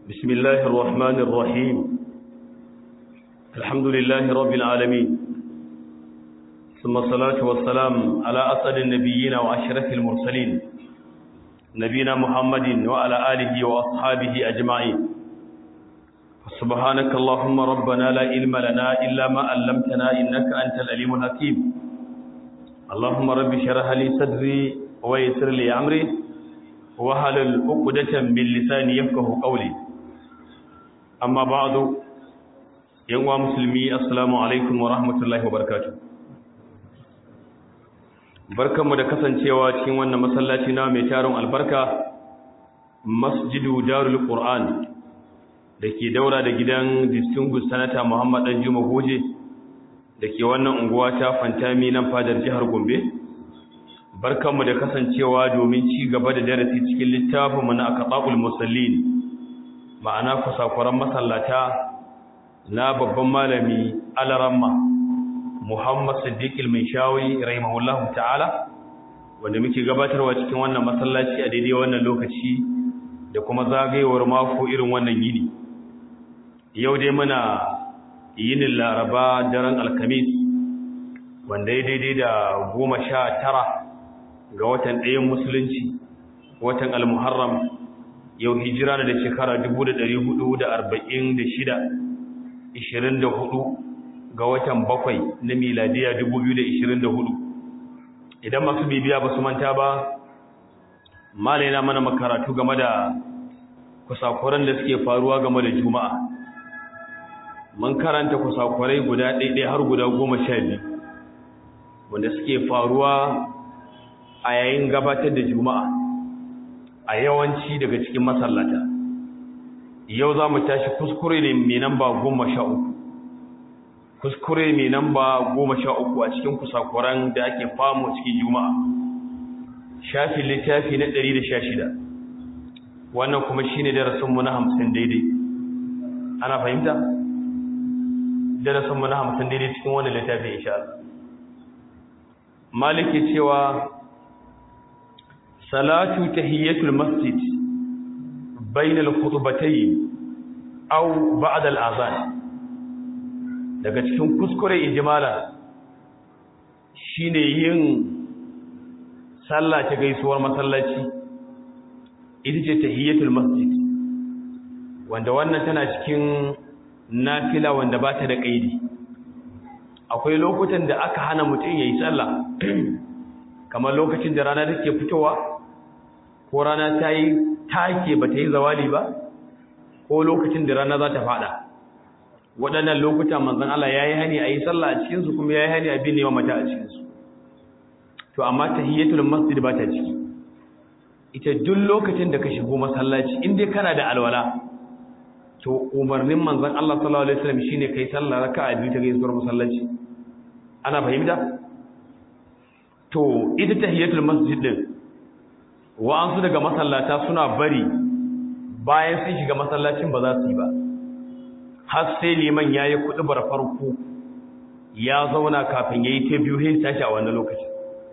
بسم الله الرحمن الرحيم الحمد لله رب العالمين ثم الصلاة والسلام على أسعد النبيين وأشرف المرسلين نبينا محمد وعلى آله وأصحابه أجمعين سبحانك اللهم ربنا لا علم لنا إلا ما علمتنا إنك أنت العليم الحكيم اللهم رب اشرح لي صدري ويسر لي أمري واحلل عقدة من لساني يفقهوا قولي amma ba'du yan uwa musulmi assalamu alaikum wa rahmatullahi wa barakatuh barkanmu da kasancewa cikin wannan masallaci na mai taron albarka masjidu darul qur'an dake daura da gidan distinguished senator Muhammad Danjuma Goje dake wannan unguwa ta Fantami nan fadar jihar Gombe barkanmu da kasancewa domin ci gaba da darasi cikin littafinmu na aqtabul musallin ma'ana kusakuran masallata na babban malami alaramma Muhammad Siddiq al-Minshawi rahimahullahu ta'ala wanda muke gabatarwa cikin wannan masallaci a daidai wannan lokaci da kuma zagayewar mako irin wannan yini yau dai muna yinin Laraba daren Alhamis wanda ya daidai da 19 ga watan ɗayan musulunci watan al-Muharram yau hijira da shekara 1446 24 ga watan 7 na miladiya 2024 idan masu bibiya ba su manta ba malai na mana makaratu game da kusakuran da suke faruwa game da juma'a mun karanta kusakurai guda ɗaiɗai har guda 12 wanda suke faruwa a yayin gabatar da juma'a a yawanci daga cikin masallata yau za mu tashi kuskure ne mai namba 13 kuskure mai namba 13 a cikin kusakuran da ake famu cikin juma'a shafin littafi na 116 wannan kuma shine darasinmu na 50 daidai ana fahimta darasinmu na 50 daidai cikin wannan littafi insha Allah maliki cewa salatu tahiyatul masjid bayna al-khutbatayn aw ba'da al-azan daga cikin kuskure ijmala shine yin sallah ta gaisuwar masallaci ita ce tahiyatul masjid wanda wannan tana cikin nafila wanda ba ta da kaidi akwai lokutan da aka hana mutum yayi sallah kamar lokacin da rana take fitowa ko rana ta yi take ba ta yi zawali ba ko lokacin da rana za ta fada waɗannan lokuta manzon Allah ya yi hani a yi sallah a cikinsu kuma ya yi hani a bin neman mata a cikinsu to amma tahiyatul masjid ba ta ciki ita duk lokacin da ka shigo masallaci in dai kana da alwala to umarnin manzon Allah sallallahu alaihi wasallam shine kai sallah raka'a biyu ta gaisuwar masallaci ana fahimta to ita tahiyatul masjid din wa'ansu daga masallata suna bari bayan sun shiga masallacin ba za su yi ba har sai liman yayi kudubar farko ya zauna kafin yayi ta biyu sai tashi a wannan lokacin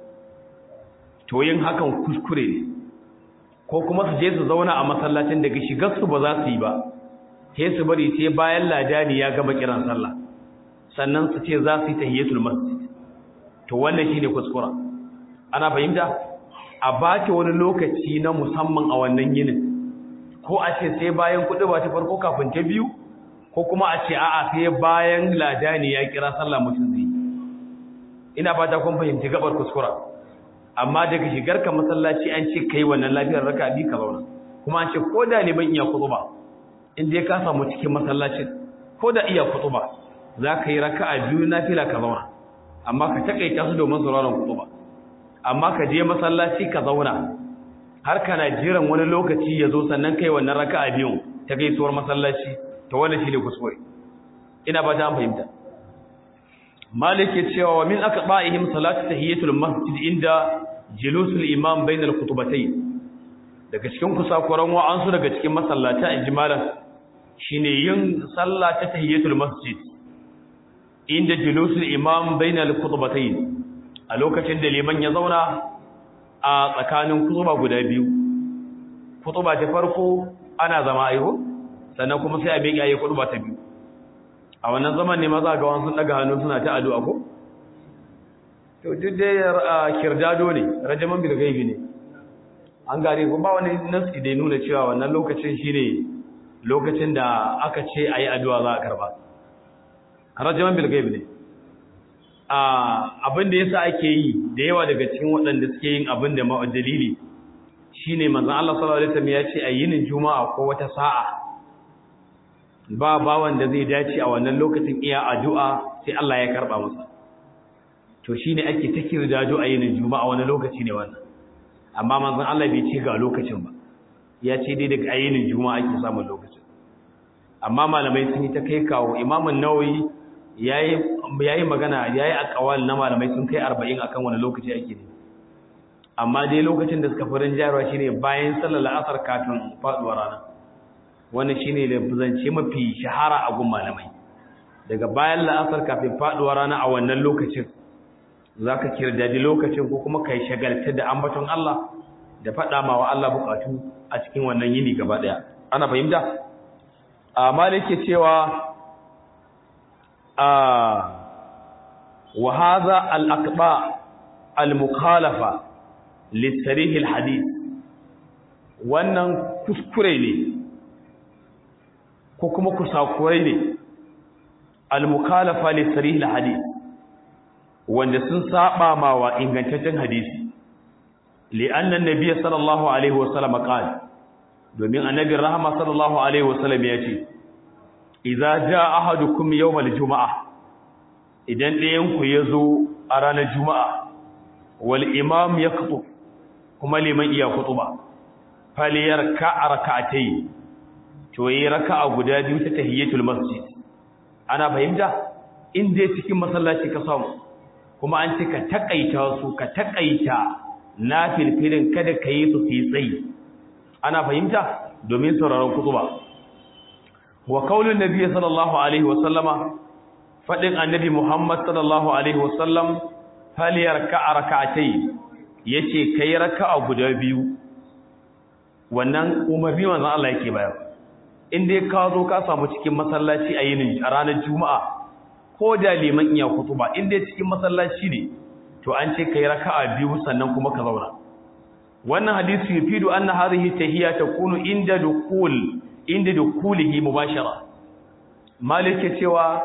to yin hakan kuskure ne ko kuma su je su zauna a masallacin daga shigar su ba za su yi ba sai su bari sai bayan ladani ya gama kiran sallah sannan su ce za su yi tahiyatul masjid to wannan shine kuskura ana fahimta a baki wani lokaci na musamman a wannan yinin ko a ce sai bayan kudu ba ta farko kafin ta biyu ko kuma a ce a'a sai bayan ladani ya kira sallah mutum zai ina fata kun fahimci gabar kuskura amma daga shigar ka masallaci an ce kai wannan lafiyar raka bi ka zauna kuma an ce ko da ne ban iya kutuba in dai ka samu cikin masallacin ko da iya kutuba za ka yi raka'a biyu nafila ka zauna amma ka takaita su domin sauraron kutuba amma ka je masallaci ka zauna har kana jiran wani lokaci ya zo sannan kai wannan raka'a biyu ta gaisuwar masallaci to wannan shine kuskure ina ba ta fahimta malik ya cewa wa min aqba'ihim salatu tahiyatul masjid inda julusul imam bainal khutbatayn daga cikin kusakuran wa'ansu daga cikin masallata ijmalan shine yin sallah ta tahiyatul masjid inda julusul imam bainal khutbatayn a lokacin da liman ya zauna a tsakanin kutuba guda biyu kutuba ta farko ana zama aiho sannan kuma sai a miƙe ayi khutba ta biyu a wannan zaman ne maza ga wasu daga hannu suna ta addu'a ko to duk dai kirdado ne rajaman bil gaibi ne an gare ko ba wani nasi da nuna cewa wannan lokacin shine lokacin da aka ce ayi addu'a za a karba rajaman bil gaibi ne abin da yasa ake yi da yawa daga cikin waɗanda suke yin abin da dalili shine manzon Allah sallallahu alaihi wasallam ya ce ayyinin juma'a ko wata sa'a ba wanda zai dace a wannan lokacin iya addu'a sai Allah ya karba masa to shine ake ta kirdado ayyinin juma'a wani lokaci ne wannan amma manzon Allah bai ce ga lokacin ba ya ce dai daga ayyinin juma'a ake samun lokacin amma malamai sun yi ta kai kawo Imam an-Nawawi yayi magana yayi aqwal na malamai sun kai 40 akan wani lokaci ake ne amma dai lokacin da suka furin jarwa shine bayan sallar asar kafin faduwar rana wannan shine lafzance mafi shahara a gun malamai daga bayan la'asar kafin faduwar rana a wannan lokacin zaka kirdadi lokacin ko kuma kai shagalta da ambaton Allah da fada ma wa Allah bukatu a cikin wannan yini gaba daya ana fahimta malike cewa wa hadha al-aqba al-mukhalafa li-sarih al-hadith wannan kuskure ne ko kuma kusakurai ne al-mukhalafa li-sarih al-hadith wanda sun saba ma wa ingantaccen hadisi li'anna an-nabiy sallallahu alaihi wasallam qala domin annabi rahama sallallahu alaihi wasallam ya ce idza jaa ahadukum yawm al-jum'ah idan ɗayan ku yazo a ranar juma'a wal imam yaqtu kuma liman iya kutuba falyarka rak'atayn to yi raka'a guda biyu ta tahiyatul masjid ana fahimta in dai cikin masallaci ka samu kuma an ce ka takaita nafilfilin kada ka yi su fi tsayi ana fahimta domin sauraron kutuba wa qaulun nabiy sallallahu alaihi wa sallama fadin annabi Muhammad sallallahu alaihi wa sallam falyarka rak'atayn yace kai raka'a guda biyu wannan umarni manzon Allah yake bayar in dai ka zo ka samu cikin masallaci a yinin a ranar juma'a ko da liman iya kutuba in dai cikin masallaci ne to an ce kai raka'a biyu sannan kuma ka zauna wannan hadisi yufidu anna hadhihi tahiyya takunu inda dukulihi mubashara malike cewa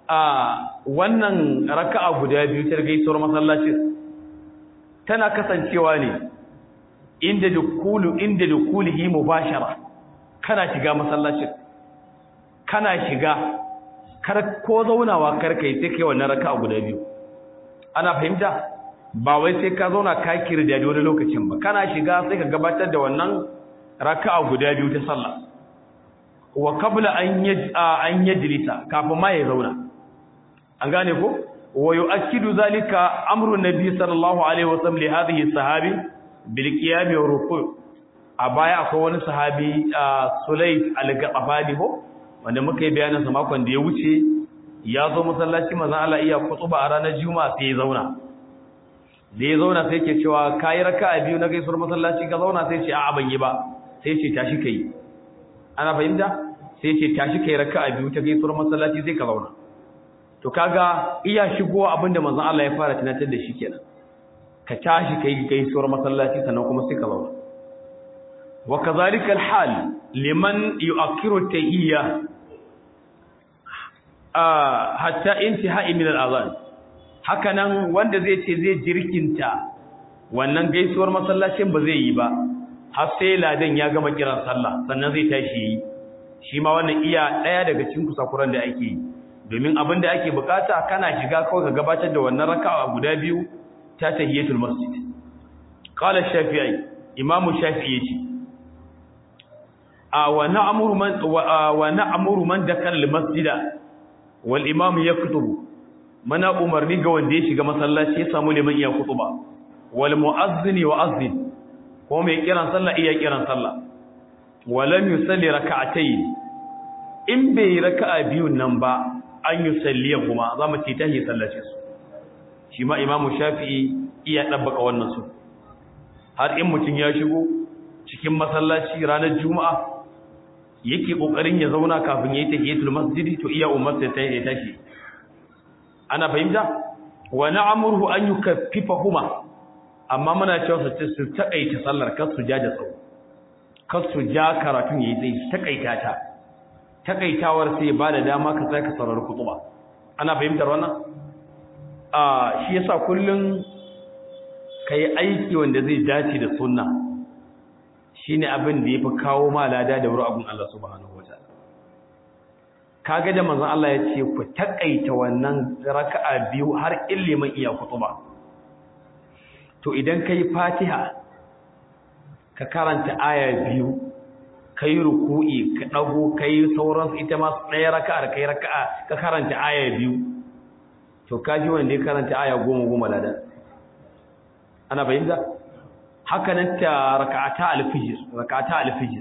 wannan raka'a guda biyu ta gaisuwar masallacin tana kasancewa ne inda dukulihi mubashara kana shiga masallacin kana shiga kar ko zaunawa kar kai sai kai wannan raka'a guda biyu ana fahimta ba wai sai ka zauna ka kirda da wani lokacin ba kana shiga sai ka gabatar da wannan raka'a guda biyu ta sallah wa qabla an yajlisa kafin ma ya zauna an gane ko wa yu'akkidu zalika amru nabi sallallahu alaihi wasallam li hadhihi sahabi bil qiyam wa ruku' a baya akwai wani sahabi Sulayd al-Ghafari ko wanda muka yi bayanin sa makon da ya wuce ya zo masallaci manzon Allah iya kutuba a ranar juma'a sai ya zauna da ya zauna sai ke cewa kai raka'a biyu na gaisuwar masallaci ka zauna sai ce a'a ban yi ba sai ce tashi kai ana fahimta sai ce tashi kai raka'a biyu ta gaisuwar masallaci sai ka zauna to kaga iya shigo abinda manzon Allah ya fara tunatar da shi kenan ka tashi kai gaisuwar masallaci sannan kuma sai ka zauna wa kadhalika alhal liman yu'akkiru tahiyya hatta intihai min al-adhan hakanan wanda zai ce zai jirkinta wannan gaisuwar masallacin ba zai yi ba har sai ladan ya gama kiran sallah sannan zai tashi yi shi ma wannan iya daya daga cikin kusakuran da ake yi domin abin da ake bukata kana shiga kawai ka gabatar da wannan raka'a guda biyu ta tahiyatul masjid qala shafi'i imam shafi'i yace wa na'muru man dakala al-masjida wal imam yaktubu mana umarni ga wanda ya shiga masallaci ya samu liman iya kutuba wal mu'azzini wa azzin ko mai kiran sallah iya kiran sallah walam yusalli rak'atayn in bai raka'a biyun nan ba an yusalli kuma zamu ce tahi sallace su shi ma imamu shafi'i iya dabbaka wannan su har in mutun ya shigo cikin masallaci ranar juma'a yake kokarin ya zauna kafin yayi tahiyatul masjidi to iya umar sai ya tashi ana fahimta wa na'muruhu an yukaffifahuma amma muna cewa su takaita sallar kar su ja da tsawo kar su ja karatun yayi zai takaita ta takaitawar sai ba da dama ka tsaya ka saurari kutuba ana fahimtar wannan shi yasa kullun kai aiki wanda zai dace da sunna shine abin da yafi kawo ma lada da wurin abun Allah subhanahu wataala kaga da manzon Allah ya ce ku takaita wannan raka'a biyu har illiman iya kutuba to idan kai Fatiha ka karanta aya biyu kai ruku'i ka dago kai sauran ita ma ɗaya raka'a kai raka'a ka karanta aya biyu to kaji wanda ya karanta aya 10 ladan ana bayyana haka nan ta raka'ata al-fajr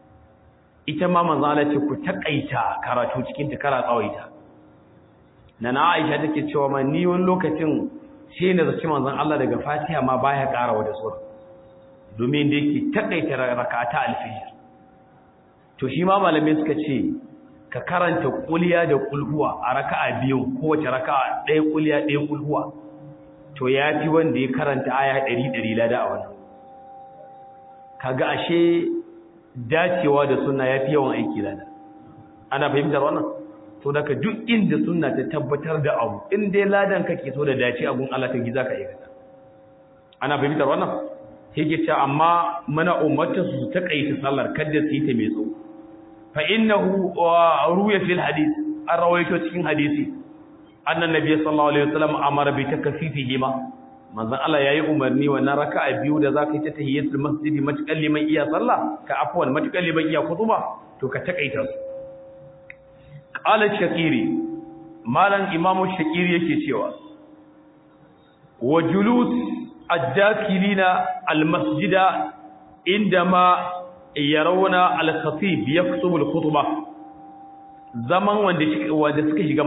ita ma manzo Allah ce ku takaita karatu cikin ta kara tsawaita nana Aisha take cewa ma ni wani lokacin sai na zaci manzon Allah daga Fatiha ma baya karawa da sura domin da yake takaita raka'ata al-fajr to shi ma malamai suka ce ka karanta kuliya da kulhuwa a raka'a biyu kowace raka'a ɗaya kuliya ɗaya kulhuwa to yafi wanda ya karanta aya 100 lada a wannan kaga ashe dacewa da sunna yafi yawan aiki lada ana fahimtar wannan to daga duk inda sunna ta tabbatar da abu in dai ladan kake so da dace abun Allah ta giza ka yi kaza ana fahimtar wannan yake cewa amma mana ummata su takaita sallar kada su yi ta mai tsawo fa innahu ruya fil hadith an rawaito cikin hadisi annan nabiy sallallahu alaihi wasallam amara bi takfifihi ma manzon Allah yayi umarni wannan raka'a biyu da zaka yi ta tahiyatul masjidi matakan liman iya sallah ka afwan matakan liman iya kutuba to ka takaita su qala shakiri malan imamu shakiri yake cewa wa julus ad-dakilina al-masjida indama yarawna al-khatib yaktubu al-khutbah zaman wanda suka shiga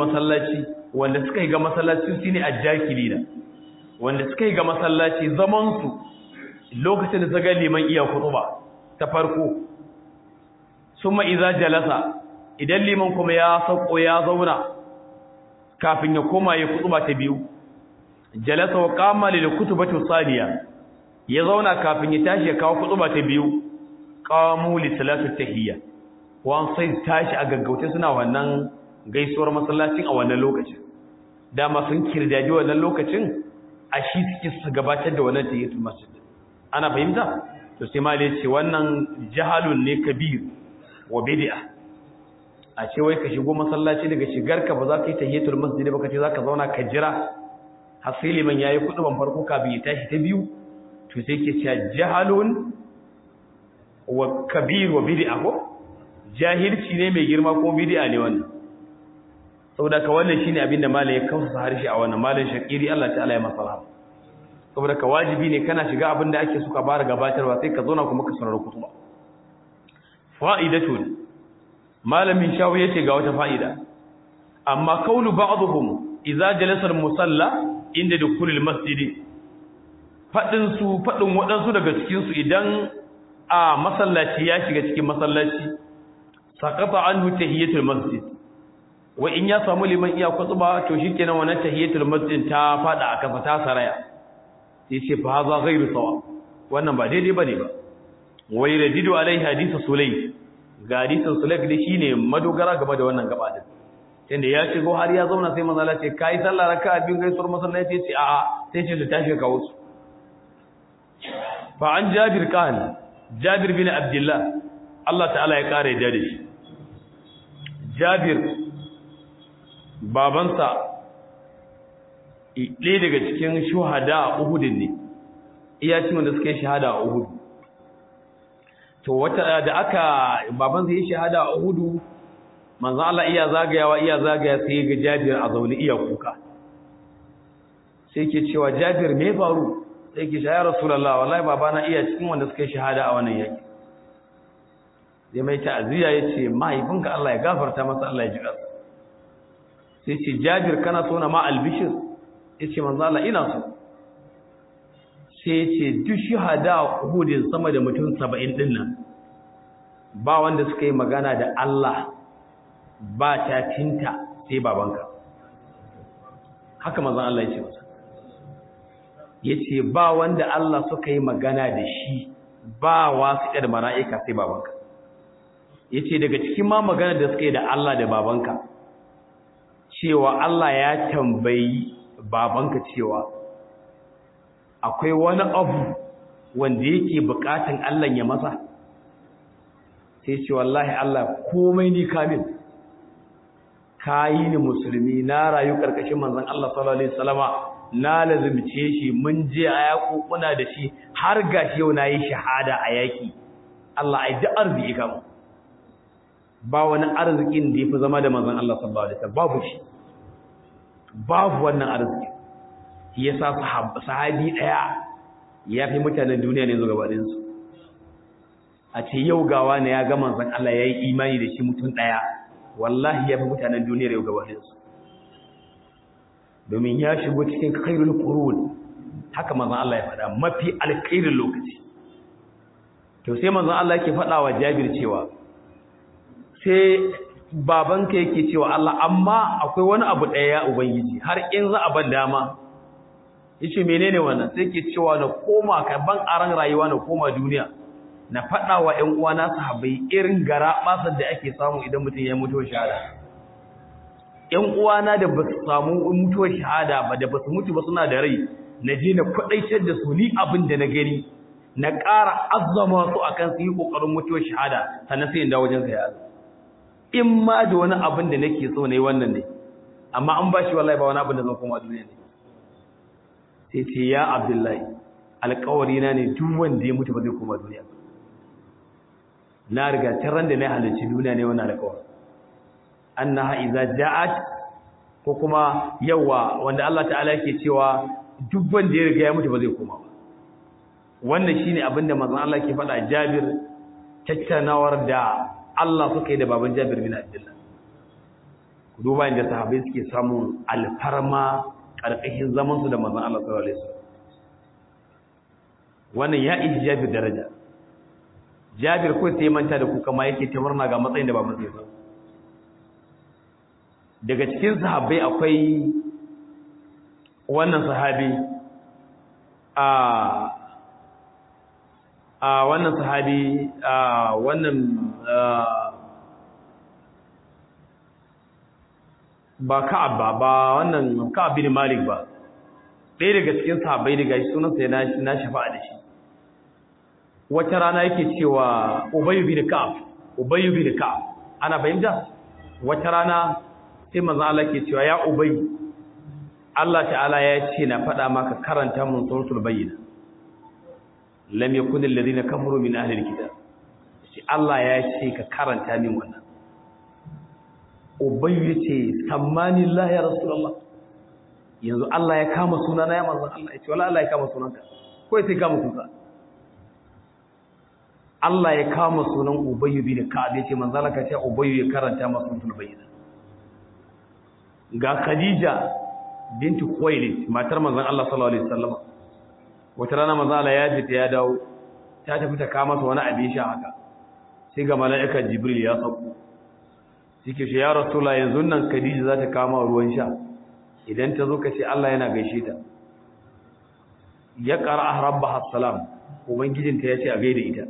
masallaci shine ad-dakilina wanda suka yi ga masallaci zamansu lokacin da zaga liman iya khutba ta farko summa idza jalasa idan liman kuma ya sauko ya zauna kafin ya koma ya khutba ta biyu jalasa wa qama lil khutbati thaniya ya zauna kafin ya tashi ya kawo khutba ta biyu qamu li salati tahiyya wan sai tashi a gaggauta suna wannan gaisuwar masallacin a wannan lokacin dama sun kirdaji wannan lokacin a shi suke su gabatar da wannan tahiyatul masjid ana fahimta to sai malai ce wannan jahalun ne kabir wa bid'a a ce wai ka shigo masallaci daga shigarka ba za ka yi tahiyatul masjid ba kace za ka zauna ka jira hasili man yayi kuduban farko kafin ya tashi ta biyu to sai ke cewa jahalun wa kabir wa bid'a ko jahilci ne mai girma ko bid'a ne wannan saboda ka wannan shine abinda malai ya kausa harshe a wannan malai shakiri Allah ta'ala ya masa saboda ka wajibi ne kana shiga abinda ake suka bara gabatarwa sai ka zauna kuma ka saurari kutuba fa'idatun malamin shawu yace ga wata fa'ida amma kaulu ba'dhum idza jalasa al-musalla inda dukulul masjid fadin wadansu daga cikin su idan a masallaci ya shiga cikin masallaci saqata anhu tahiyatul masjid wa in ya samu liman iya kutuba to shikenan wannan tahiyatul masjid ta fada a kafa ta saraya yace fa haza ghairu sawa wannan ba daidai bane ba wai radidu alai hadith sulay ga hadisin sulay da shine madogara game da wannan gaba din tunda ya shigo har ya zauna sai manzo Allah ce kai sallah raka'a biyu gaisuwar masallaci yace a'a sai ce ta tashi kawo su fa an Jabir bin Abdullah Allah ta'ala ya kare da shi Jabir babansa ɗaya daga cikin shuhada a Uhud ne iya cikin da suka yi shahada a Uhud to wata da aka babansa yi shahada a Uhud manzo Allah iya zagaya sai ga Jabir a zaune iya kuka sai ke cewa Jabir me faru sai ke ya Rasulullah wallahi babana iya cikin wanda suka yi shahada a wannan yaki zai mai ta'aziya yace mahaifinka Allah ya gafarta masa Allah ya ji ƙasa sai ce Jabir kana so na ma albishir yace manzo Allah ina so sai yace duk shahada Uhud sama da mutum 70 din nan ba wanda suka yi magana da Allah ba ta tinta sai babanka. Haka manzon Allah ya ce masa. Yace ba wanda Allah suka yi magana da shi ba wasu da mala'ika sai babanka. Yace daga cikin ma magana da suka yi da Allah da babanka cewa Allah ya tambayi babanka cewa akwai wani abu wanda yake bukatun Allah ya masa, sai ce wallahi Allah komai ni kamil, kayi ni musulmi, na rayu karkashin manzon Allah sallallahu alaihi wasallama, na lazimce shi, mun je a yakukuna da shi har gashi yau nayi shahada a yaki. Allah ai da arziki kam ba wani arzikin da yafi zama da manzon Allah sallallahu alaihi wasallam, babu shi, babu wannan arziki. Yasa sahabi daya yafi mutanen duniya ne zuwa gabanin su. A ce yau gawa ne ya ga manzon Allah yayi imani da shi mutum daya, wallahi yafi mutanen duniya yau gabanin su, domin ya shigo cikin khairul qurun. Haka manzon Allah ya faɗa, mafi alkhairin lokaci. To sai manzon Allah yake faɗa wa Jabir cewa sai babanka yake cewa Allah, amma akwai wani abu ɗaya ya ubangiji, har in za a ban dama. Yace menene wannan? Sai yake cewa na koma ka ban aran rayuwa, na koma duniya, na faɗa wa ƴan uwana sahabbai irin garabasar da ake samu idan mutum ya mutu shahada. ƴan uwana da ba su samu mutuwar shahada ba, da ba su mutu ba suna da rai, na je na kwadaitar da su ni abin da na gani, na ƙara azzama su akan su yi ƙoƙarin mutuwar shahada, sannan sai in dawo wajen sa ya azza. In ma da wani abin da nake so ne wannan ne, amma an bashi wallahi ba wani abin da zan koma duniya ne. Sai ce ya Abdullahi, alƙawari na ne duk wanda ya mutu ba zai koma duniya ba. Na riga taran da na halarci duniya ne wannan alƙawari. Annaha idza ja'at, ko kuma yawa wanda Allah ta'ala yake cewa duk wanda ya riga ya mutu ba zai koma ba. Wannan shine abin da manzon Allah ke faɗa Jabir, tattanawar da Allah suka yi da baban Jabir bin Abdullah. Ku duba inda sahabbai suke samun alfarma karkashin zaman su da manzon Allah sallallahu alaihi wasallam. Wannan ya iji Jabir daraja. Jabir ko sai manta da ku kama yake ta murna ga matsayin da baban zai samu. Daga cikin sahabbai akwai wannan sahabi wannan sahabi ba Ka'ab ba wannan Ka'ab bin Malik ba, ɗaya daga cikin sahabbai daga shi sunansa na shafa'a da shi. Wata rana yake cewa Ubay bin Ka'ab, ana fahimta? Wata rana sai manzon Allah ke cewa ya Ubay, Allah ta'ala ya ce na faɗa maka karanta mun suratul bayyina, lam yakun alladhina kafaru min ahli alkitab. Shi Allah ya ce ka karanta min wannan. Ubay yace sammani Allah ya rasulullah, yanzu Allah ya kama sunana ya manzon Allah. Yace wala Allah ya kama sunanka, ko sai kama kuka. Allah ya kama sunan Ubay bin Ka'ab, yace manzon Allah ka ce Ubay ya karanta masa suratul bayyina. Ga Khadija binti Khuwailid, matar manzon Allah sallallahu alaihi wasallam, wata rana manzon Allah ya fita ya dawo, ta tafi ta kama masa wani abin sha haka, sai ga mala'ika Jibril ya sauko. Sike shi ya Rasulullah, yanzu nan Khadija za ta kama ruwan sha, idan ta zo ka ce Allah yana gaishe ta. Ya qara rabbaha salam, ubangijinta ya ce a gaida ita.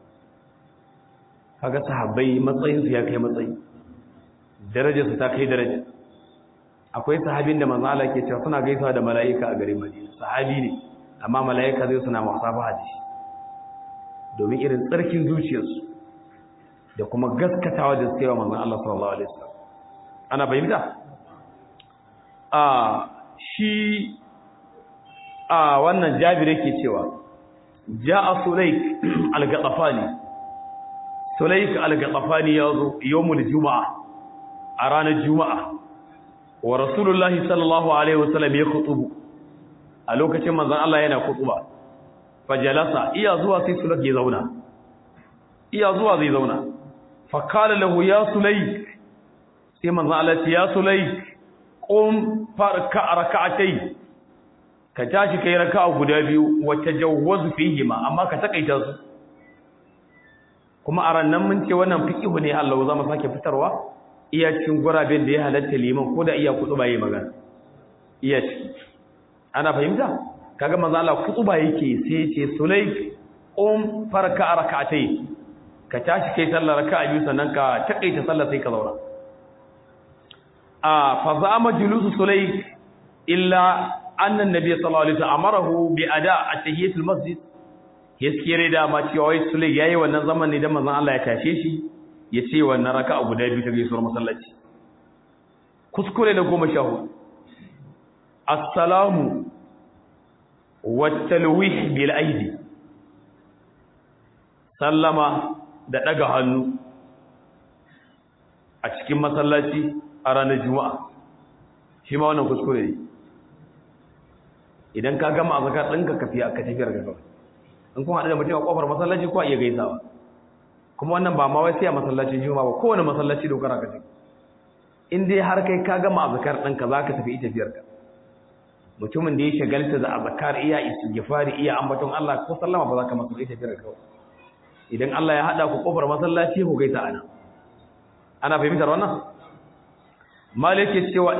Kaga sahabbai matsayin su ya kai matsayi, darajar su ta kai daraja. Akwai sahabin da manzo Allah ke cewa suna gaisawa da mala'ika a garin Madina, sahabi ne amma mala'ika zai suna musafaha da shi, domin irin tsarkin zuciyarsu da kuma gaskatawa da suke wa manzo Allah sallallahu alaihi wasallam. Ana bayyana wannan Jabir yake cewa ja'a Sulaik al-Ghatafani yazo yawmul juma'a, a ranar juma'a, wa rasulullahi sallallahu alaihi wasallam ya khutubu, a lokacin manzon Allah yana khutuba. Fajalasa, iya zuwa sai Sulaik ya zauna, zai zauna. Fa qala lahu ya Sulaik, sai manzon Allah ya Sulaik, qum farka rak'atayn, ka tashi kai raka'a guda biyu, wa tajawwaz fihima, amma ka takaita su. kuma a rannan mun ce wannan fiqihu ne Allah za mu sake fitarwa iya cikin guraben da ya halatta liman ko da iya kutuba yayi magana iya ciki ana fahimta kaga manzo Allah kutuba yake sai ya ce Sulaik farka rak'atay ka tashi kai sallar raka'a biyu sannan ka takaita sallar sai ka zauna fa zama julusu Sulaik illa anna an-nabiy sallallahu alaihi wasallam amarahu bi ada' at-tahiyatul masjid yaskire da ma cewa wai Sulaik yayi wannan zaman ne dan manzon Allah ya tashe shi ya ce wannan raka'a guda biyu ta gaisuwar masallaci kuskure na 14 assalamu wat talwih bil aidi sallama da daga hannu a cikin masallaci a ranar juma'a shi ma wannan kuskure ne idan ka gama azkar ɗinka ka tafiyar gaba in kuma haɗu da mutum a ƙofar masallaci ko a iya gaisawa kuma wannan ba ma wai sai a masallacin juma'a ba kowane masallaci dokar ka ce in dai har kai ka gama azkar ɗinka za ka tafi tafiyar ka mutumin da ya shagalta da azkar iya istighfari iya ambaton Allah ko sallama ba za ka masa tafiyar ka idan Allah ya haɗa ku ƙofar masallaci ku gaisa ana fahimtar wannan malike cewa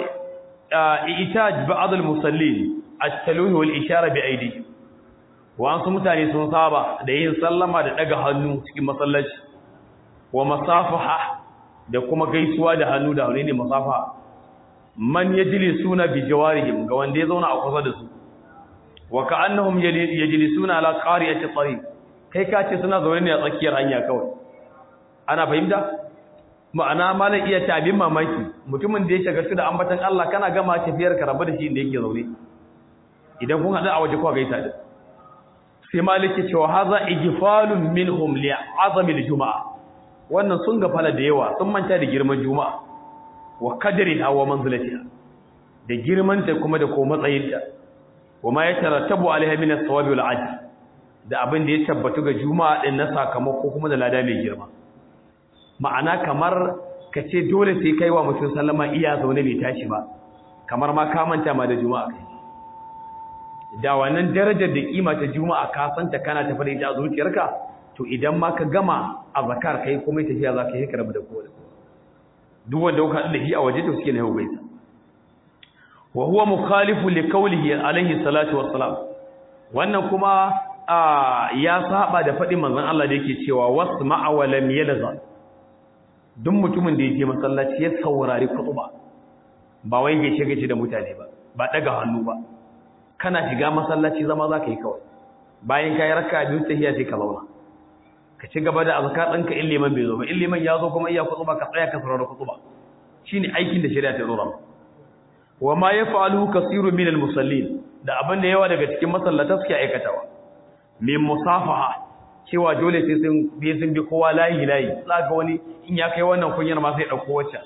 itaj ba'd al-musallin at-talwih wal ishara bi aidi wa an su mutane sun saba da yin sallama da daga hannu cikin masallaci wa masafaha da kuma gaisuwa da hannu da hannu ne masafa man yajlisuna bi jawarihim ga wanda ya zauna a kusa da su wa ka'annahum yajlisuna ala qari'ati tariq kai ka ce suna zaune ne a tsakiyar hanya kawai ana fahimta ma'ana malan iya tabin mamaki mutumin da ya shagaltu da ambatan Allah kana gama tafiyar ka rabu da shi inda yake zaune idan kun hada a waje ko gaita da sai maliki cewa haza igfalun minhum li azamil jumaa wannan sun gafala da yawa sun manta da girman juma'a wa qadriha wa manzilatiha da girman ta kuma da ko matsayinta kuma ya tarattabu alaiha min as-sawabi wal ajr da abin da ya tabbatu ga juma'a din na sakamako kuma da lada mai girma ma'ana kamar kace dole sai kai wa mutum sallama iya zaune bai tashi ba kamar ma ka manta ma da juma'a kai da wannan darajar da kima ta juma'a ka santa kana tafi da ita a zuciyarka to idan ma ka gama azkar kai kuma tafiya zaka yi karabu da kowa duk wanda kuka da shi a waje to suke ne hawo gaisa wa huwa mukhalifu li qawlihi alayhi salatu wassalam wannan kuma ya saba da fadin manzon Allah da yake cewa wasma'a wa lam yalza duk mutumin da yake masallaci ya saurari khutba ba wai gaishe da mutane ba daga hannu ba kana shiga masallaci zama za ka yi kawai bayan ka yi raka biyu tahiyya sai ka zauna ka ci gaba da azkar ɗinka in liman bai zo ba in liman ya zo kuma iya kutuba ka tsaya ka saurara kutuba shine aikin da shari'a ta dora wa ma yaf'alu kaseerun min al-musallin da abin da yawa daga cikin masallata suke aikatawa min musafaha cewa dole sai sun bi kowa layi zaka wani in ya kai wannan kunyar ma sai dauko wacce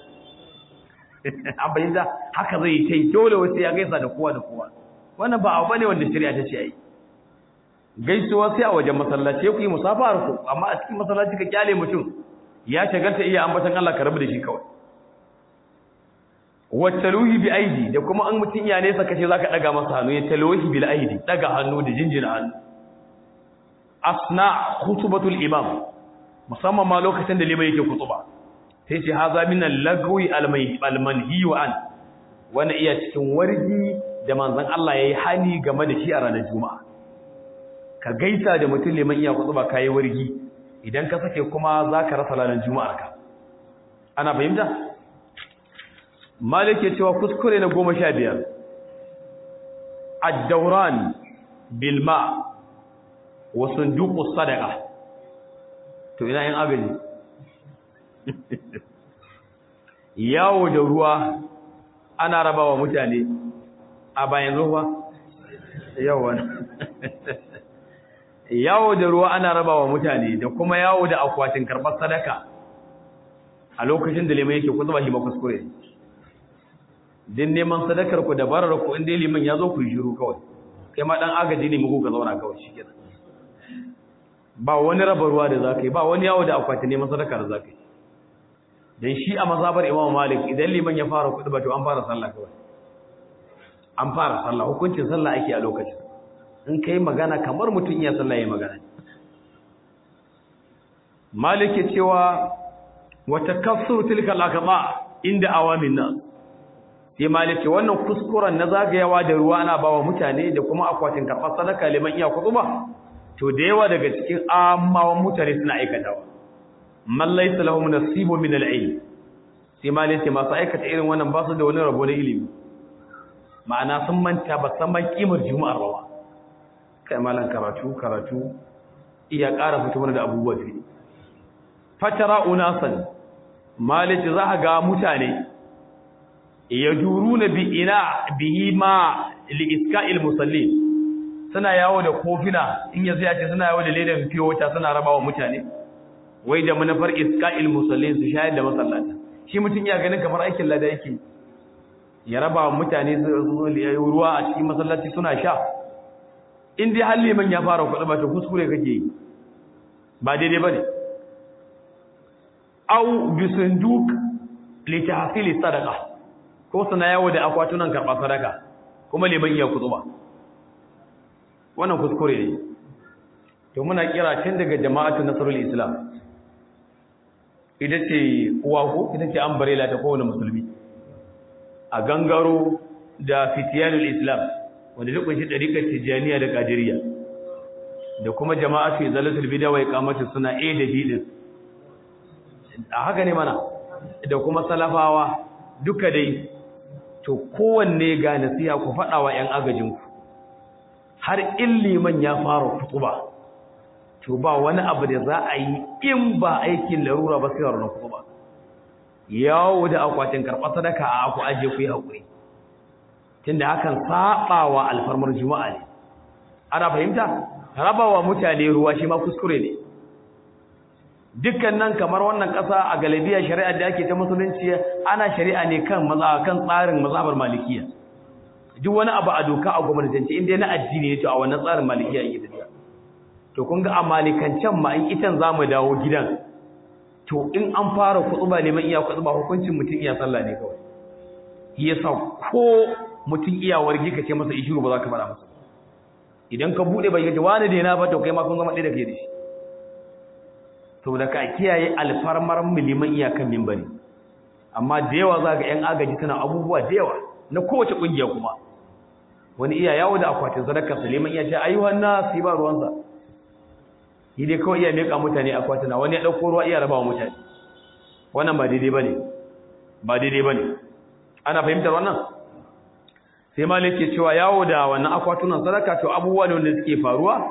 abin da haka zai yi dole wai sai ya gaisa da kowa wannan ba abu bane wanda shari'a ta ce ai gaisuwa sai a wajen masallaci ku yi musafahar ku amma a cikin masallaci ka kyale mutum ya shagalta iya ambatan Allah ka rabu da shi kawai wa taluhi bi aidi da kuma an mutum ya nesa kace zaka daga masa hannu ya taluhi bil aidi daga hannu da jinjina hannu asna khutbatul imam musamman ma lokacin da liman yake kutuba sai ce haza min al-lagwi al-manhi wa an wannan iya cikin wargi da manzon Allah yayi hani game da shi a ranar juma'a ka gaita da mutum liman iya kutuba kai wargi idan ka sake kuma zaka rasa ranar juma'ar ka ana fahimta malik ya cewa kuskure na 15 ad-dawran bil ma wa sunduqus sadaqa to ina yin agaji yawo da ruwa ana rabawa mutane a bayan ruwa yawo da ruwa ana rabawa mutane da kuma yawo da akwatin karbar sadaka a lokacin da liman yake kuzuba shi ma kuskure din neman sadakar ku da barar ku inda liman ya zo ku shiru kawai kai ma dan agaji ne muku ka zauna kawai shikenan ba wani raba ruwa da zakai ba wani yawo da akwatin neman sadaka da zakai dan shi a mazhabar Imam Malik idan liman ya fara kuduba to an fara sallah kawai an fara sallah hukuncin sallah ake a lokacin in kai magana kamar mutun ya sallah yayin magana malike cewa wata kafsu tilka al-aqba inda awamin nas sai malike wannan kuskuren na zagayawa da ruwa ana bawa mutane da kuma akwatin karɓar sadaka liman iya kutuba to da yawa daga cikin ammawan mutane suna aikatawa man laysa lahum nasibun min al-ilm sai malike masu aikata irin wannan ba su da wani rabo na ilimi ma'ana sun manta ba san ban kimar juma'ar ba kai malan karatu iya ƙara fito da abubuwa fi fatara unasan malike za ga mutane yajuruna bihi ma li iska'il musallin suna yawo da kofina in yazo ya ce suna yawo da ledan fiyo wata suna rabawa mutane wai da manufar iska'il musallin su shayar da masallata shi mutun ya ganin kamar aikin lada yake ya rabawa mutane ruwa a cikin masallaci suna sha in dai halli man ya fara kuɗi ba to kuskure kake yi ba daidai bane au bisunduk li tahsil sadaqa ko suna yawo da akwatunan karɓar sadaka kuma liman iya kutuba wannan kuskure ne to muna kira tun daga jama'atu nasrul islam ita ce uwa ko ita ce ambarela ta kowane musulmi a gangaro da fitiyanul islam wanda duk kunshi dariƙar tijaniya da qadiriyya da kuma jama'atu izalatul bid'a wa iqamatus sunna a da b din a haka ne mana da kuma salafawa duka dai to kowanne ga nasiha ku faɗa wa ‘yan agajinku har illiman ya fara kutuba to ba wani abu da za a yi in ba aikin larura ba sai na kutuba yawo da akwatin karɓar sadaka a aku aje ku yi haƙuri tunda hakan saɓa wa alfarmar juma'a ne ana fahimta rabawa mutane ruwa shi ma kuskure ne dukkan nan kamar wannan ƙasa a galibiya shari'ar da ake ta musulunci ana shari'a ne kan tsarin mazhabar malikiya duk wani abu a doka a gwamnatance inda na addini ne to a wannan tsarin malikiya yake tafiya to kun ga a malikancan ma in itan zamu dawo gidan to in an fara kutuba neman iya kutuba hukuncin mutum iya sallah ne kawai yasa ko mutum iya wargi kace masa ishiru ba za ka fara masa idan ka bude bai ga wani da yana ba to kai ma kun ga madai da kai da shi saboda ka kiyaye alfarmar miliman iyakan minbari amma da yawa za ga 'yan agaji suna abubuwa da yawa na kowace kungiya kuma wani iya yawo da akwatin sadaka Suleiman iya ce ayyuhan nas ba ruwansa yi dai kawai iya meka mutane akwatina wani ya dauko ruwa iya rabawa mutane wannan ba daidai bane ana fahimtar wannan sai malik ke cewa yawo da wannan akwatunan sadaka to abubuwa ne wanda suke faruwa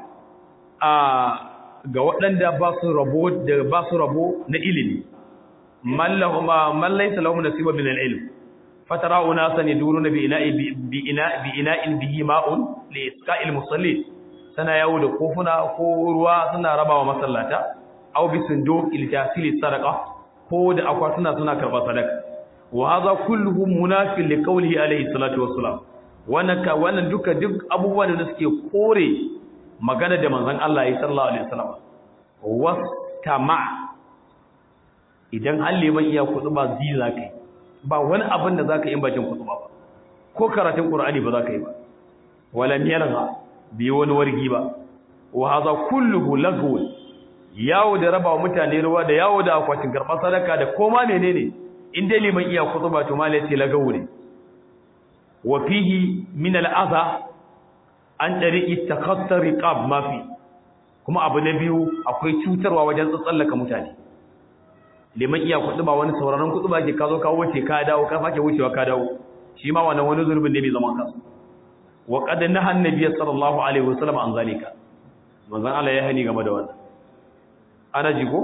ga waɗanda ba su rabo na ilimi man laysa lahum nasibun min al-ilm fatara unasan yaduruna bi ina'in bihi ma'un li isqa'il musallin sana yawo da kofuna ko ruwa suna rabawa masallata aw bi sunduq il-tahsil sadaqa ko da akwatuna suna karba sadaka wa hadha kulluhu munafil li qawlihi alayhi salatu wassalam wannan duk abubuwan da suke kore magana da manzon Allah sallallahu alaihi wasallam wastama idan halliman iya kutuba ziza kai ba wani abin da zaka yi bakin kutuba ba ko karatun qur'ani ba zaka yi ba wala miyalha bi wani wargi ba wa hadha kulluhu lagw yawo da rabawa mutane ruwa da yawo da akwatin karban sadaka da koma menene in dai liman iya kutuba to malai ce lagaw ne wa fihi min al-adha an dariqi takhattar riqab mafi kuma abu na biyu akwai cutarwa wajen tsallaka mutane liman iya kutuba wani sauraron kutuba ke ka zo ka wuce ka dawo ka sake wucewa ka dawo shi ma wannan wani zurbin ne mai zaman kansa wa qad naha annabi sallallahu alaihi wasallam an zalika manzon Allah ya hani game da wannan ana jigo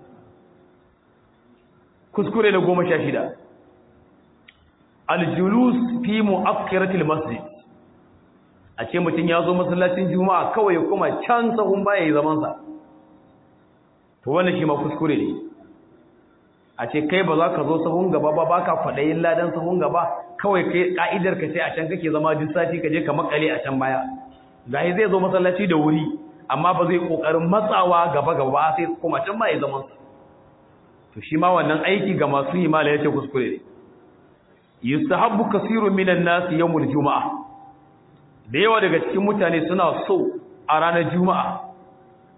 kuskure na 16 aljulus fi mu'akkiratil masjid a ce mutum ya zo masallacin juma'a kawai kuma can sahun baya yi zaman sa to wannan shi ma kuskure ne a ce kai ba za ka zo sahun gaba ba baka kwadayin ladan sahun gaba kawai kai ka'idar ka sai a can kake zama duk sati ka je ka makale a can baya gahi zai zo masallaci da wuri amma ba zai kokarin matsawa gaba gaba sai kuma can ma ya zaman sa to shi ma wannan aiki ga masu yi mala yace kuskure ne yustahabbu kaseerun minan nas yawmul juma'a da yawa daga cikin mutane suna so a ranar juma'a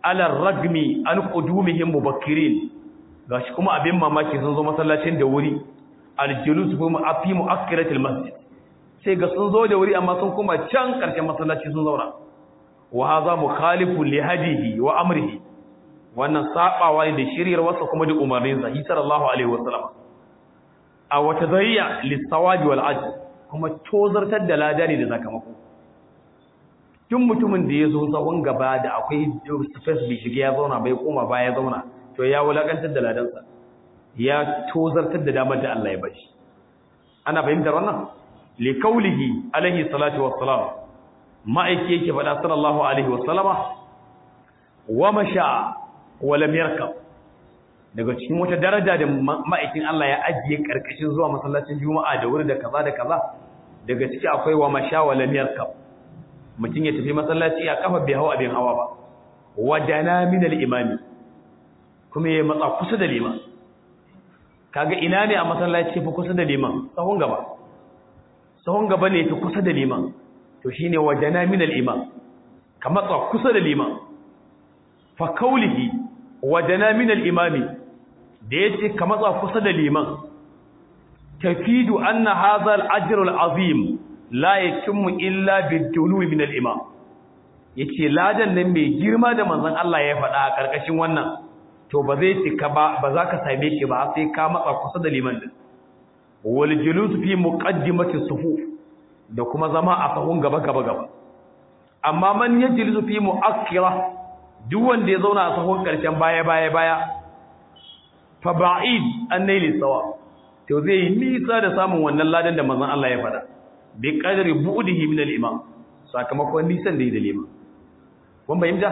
ala ragmi an qudumihim mubakkirin gashi kuma abin mamaki sun zo masallacin da wuri aljulus fi muakkiratil masjid sai ga sun zo da wuri amma sun kuma can karshen masallaci sun zauna wa hadha mukhalifun li hadihi wa amrihi wannan sabawa ne da shiriyar wasa kuma da umarnin sa sallallahu alaihi wasallam a wata zariya lisawabi wal ajr kuma tozartar da ladani da sakamako tun mutumin da ya zo sahun gaba da akwai space bai shiga ya zauna bai koma baya ya zauna to ya wulakantar da ladansa ya tozartar da damar da Allah ya bashi ana fahimtar wannan li kaulihi alaihi salatu wassalam ma'aiki yake faɗa sallallahu alaihi wasallama wa masha wa lam yarkab daga cikin wata daraja da ma'aikin Allah ya ajiye karkashin zuwa masallacin juma'a da wuri da kaza da kaza daga ciki akwai wa masha wa lam yarkab mutum ya tafi masallaci a kafa bai hawa abin hawa ba wajana min al-imami kuma ya matsa kusa da liman kaga ina ne a masallaci fa kusa da liman sahun gaba ne ta kusa da liman to shine wajana min al-imam ka matsa kusa da liman fa kaulihi wajana min al-imami da yace ka matsa kusa da liman tafidu anna hadha al-ajr al-azim la yatimmu illa bid-dului min al-imam yace ladan nan mai girma da manzon Allah ya faɗa a karkashin wannan to ba zai cika ba za ka same shi ba sai ka matsa kusa da liman din wal julus fi muqaddimati sufuf da kuma zama a sahun gaba amma man yajlisu fi muakkira duk wanda ya zauna a sahun karshen baya fa ba'id an naili sawa to zai nisa da samun wannan ladan da manzon Allah ya faɗa bi qadri bu'dihi min al-imam sakamakon nisan da yi da liman kun bayyana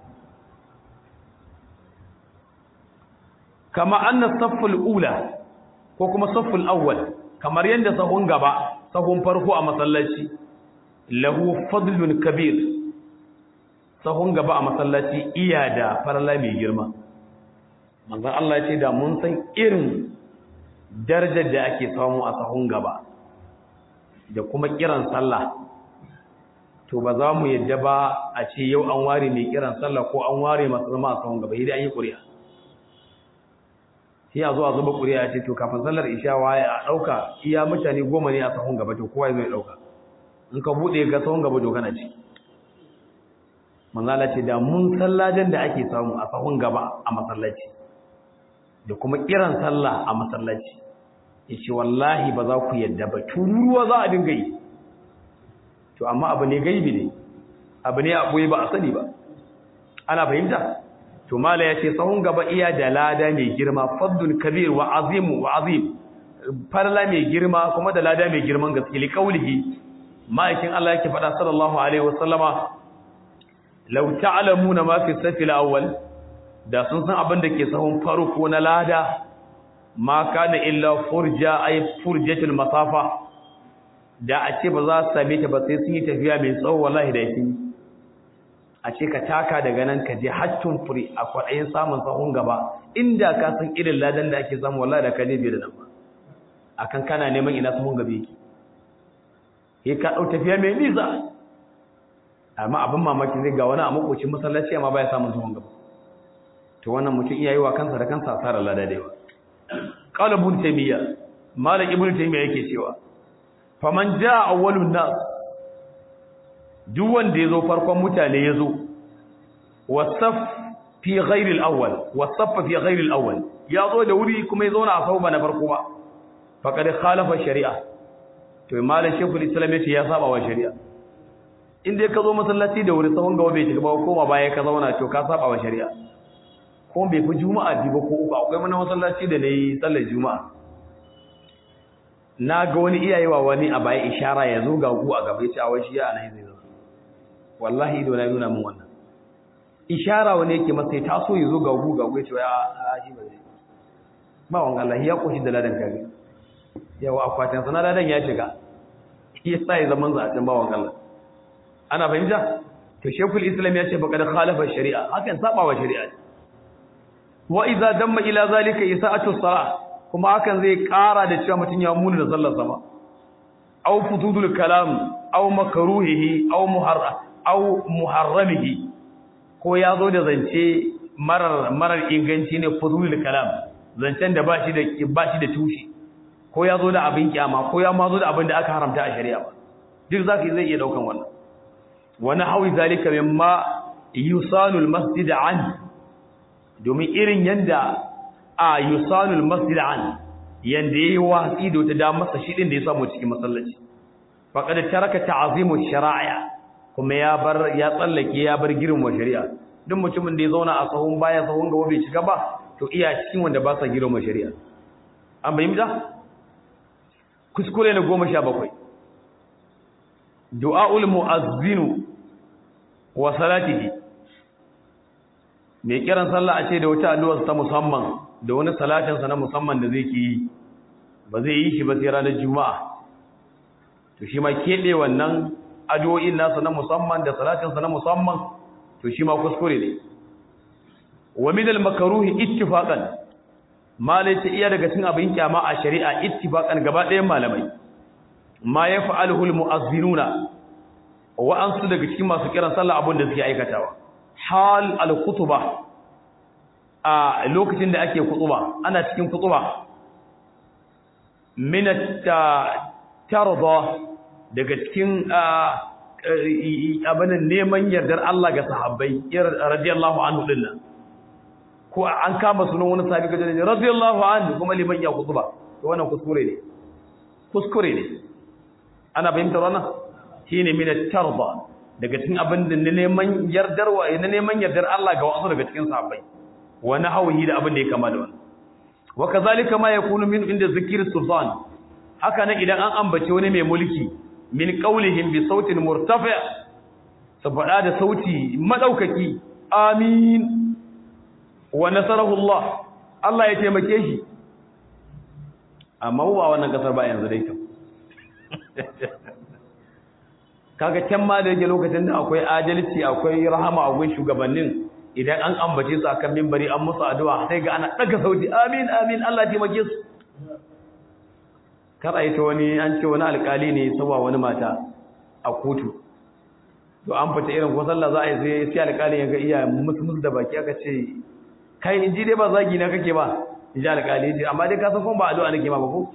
kama anna safful ula ko kuma safful awwal kamar yanda sahun gaba sahun farko a masallaci lahu fadlun kabir sahun gaba a masallaci iya da farla mai girma manzon Allah ya ce da mun san irin darajar da ake samu a sahun gaba da kuma kiran sallah to ba za mu yadda ba a ce yau an ware mai kiran sallah ko an ware masu zama a sahun gaba idan an yi ƙuri'a sai a zo a zuba ƙuri'a ya ce to kafin sallar isha waye a ɗauka iya mutane 10 ne a sahun gaba to kowa zai ɗauka in ka buɗe ga sahun gaba to kana ci manzala ce da mun sallajen da ake samu a sahun gaba a masallaci da kuma kiran sallah a masallaci yace wallahi ba za ku yadda ba tururuwa za a dinga yi to amma abu ne gaibi ne abu ne a boye ba a sani ba ana fahimta to mala yace sahun gaba iya da lada mai girma faddul kabir wa azim farla mai girma kuma da lada mai girman gaske li kaulihi ma'aikin Allah yake faɗa sallallahu alaihi wasallama law ta'lamuna ma fi safil awwal da sun san abin da ke sahun farko na lada ma kana illa furja ay furjatul masafa da a ce ba za su same ta ba sai sun yi tafiya mai tsawo wallahi da yake a ce ka taka daga nan ka je hattun furi a kwaɗayin samun sahun gaba inda ka san irin ladan da ake samu wallahi da ka je biye da nan ba akan kana neman ina sahun gaba yake sai ka ɗau tafiya mai nisa amma abin mamaki zai ga wani a makocin masallaci amma baya samun sahun gaba to wannan mutum iya yi wa kansa da kansa asarar lada da yawa qala ibn taymiya malik ibn taymiya yake cewa faman jaa awwalun nas duk wanda yazo farkon mutane yazo wasaf fi ghairi al-awwal wasaf fi ghairi al-awwal yazo da wuri kuma yazo na sauba na farko ba faqad khalafa shari'a to malik shaykhul islam yace ya saba wa shari'a inda ka zo masallaci da wuri sahun gaba bai shiga ba koma baya ka zauna to ka saba wa shari'a ko bai fi juma'a ba ko uku akwai mana masallaci da nayi sallar juma'a na ga wani iyayewa wani a baya ishara ya zo ga ku a gaba yace a wai shi ya anan zai zo wallahi ido na nuna min wannan ishara wani yake masa ya taso ya zo ga ku yace wai a shi ba zai ba wanga Allah ya koshi da ladan kage yawa akwatin sana ladan ya shiga yasa ya zaman za a can ba wanga Allah ana fahimta to shekul islam ya ce baka da khalafa shari'a hakan saba wa shari'a wa idza damma ila zalika isa'atu salah kuma hakan zai ƙara da cewa mutun ya muni da sallar sama aw futudul kalam aw makruhihi aw muharramihi ko ya zo da zance marar inganci ne fuzulul kalam, zancen da ba shi da tushe, ko ya zo da abin kyama, ko ya ma zo da abin da aka haramta a shari'a ba, duk zai iya daukan wannan. Wani hawi zalika mimma yusanul masjid an, domin irin yanda a yusanul masjid an, yanda yayi watsi da wata damar sa shi din da ya samu cikin masallaci, faqad taraka ta'zimu shari'a, kuma ya tsallake ya bar girman shari'a. Duk mutumin da ya zauna a sahun baya sahun gaba bai shiga ba, to iya cikin wanda ba sa girman shari'a. An bayyana kuskure na 17, du'aul mu'azzinu wa salatihi, mai kiran sallah a ce da wata addu'a ta musamman da wani salatin sa na musamman da zai yi, ba zai yi shi ba sai ranar juma'a. To shi ma kebe wannan addu'o'in nasa na musamman da salatin sa na musamman, to shi ma kuskure ne. Wa min al-makruhi ittifaqan, malai ta iya daga cikin abin kyama a shari'a ittifaqan gaba ɗayan malamai, ma yaf'aluhu al-mu'azzinuna, wa ansu daga cikin masu kiran sallah abun da suke aikatawa. Hal al-khutba, a lokacin da ake khutba, ana cikin khutba, min at-tarda, daga cikin abin neman yardar Allah ga sahabbai radiyallahu anhu dinnan, ko an kama sunan wani sahabi kaje radiyallahu anhu kuma liman ya khutba, to wannan kuskure ne. Ana fahimtar wannan shine min at-tarda, daga cikin abin da neman yardar Allah ga wasu daga cikin sahabbai, wa nahwihi da abin da ya kama da wannan. Wa kazalika ma yakunu min inda zikr sultan, haka nan idan an ambace wani mai mulki, min qaulihim bi sautin murtafi', sabada da sauti madaukaki, amin wa nasarahu Allah ya taimake shi. Amma ba wannan kasar ba yanzu dai kam kaga can ma da yake lokacin da akwai adalci, akwai rahama a gun shugabannin, idan an ambace su akan minbari an musu addu'a sai ga ana daga sauti amin amin Allah ya taimake su. Kada ita wani an ce wani alkali ne saboda wani mata a kotu, to an fita irin ko sallah za a yi sai alkali ya ga iya musu da baki, aka ce kai in ji dai ba zagi na kake ba, in ji alkali ji, amma dai ka san kuma ba addu'a nake ma ba ko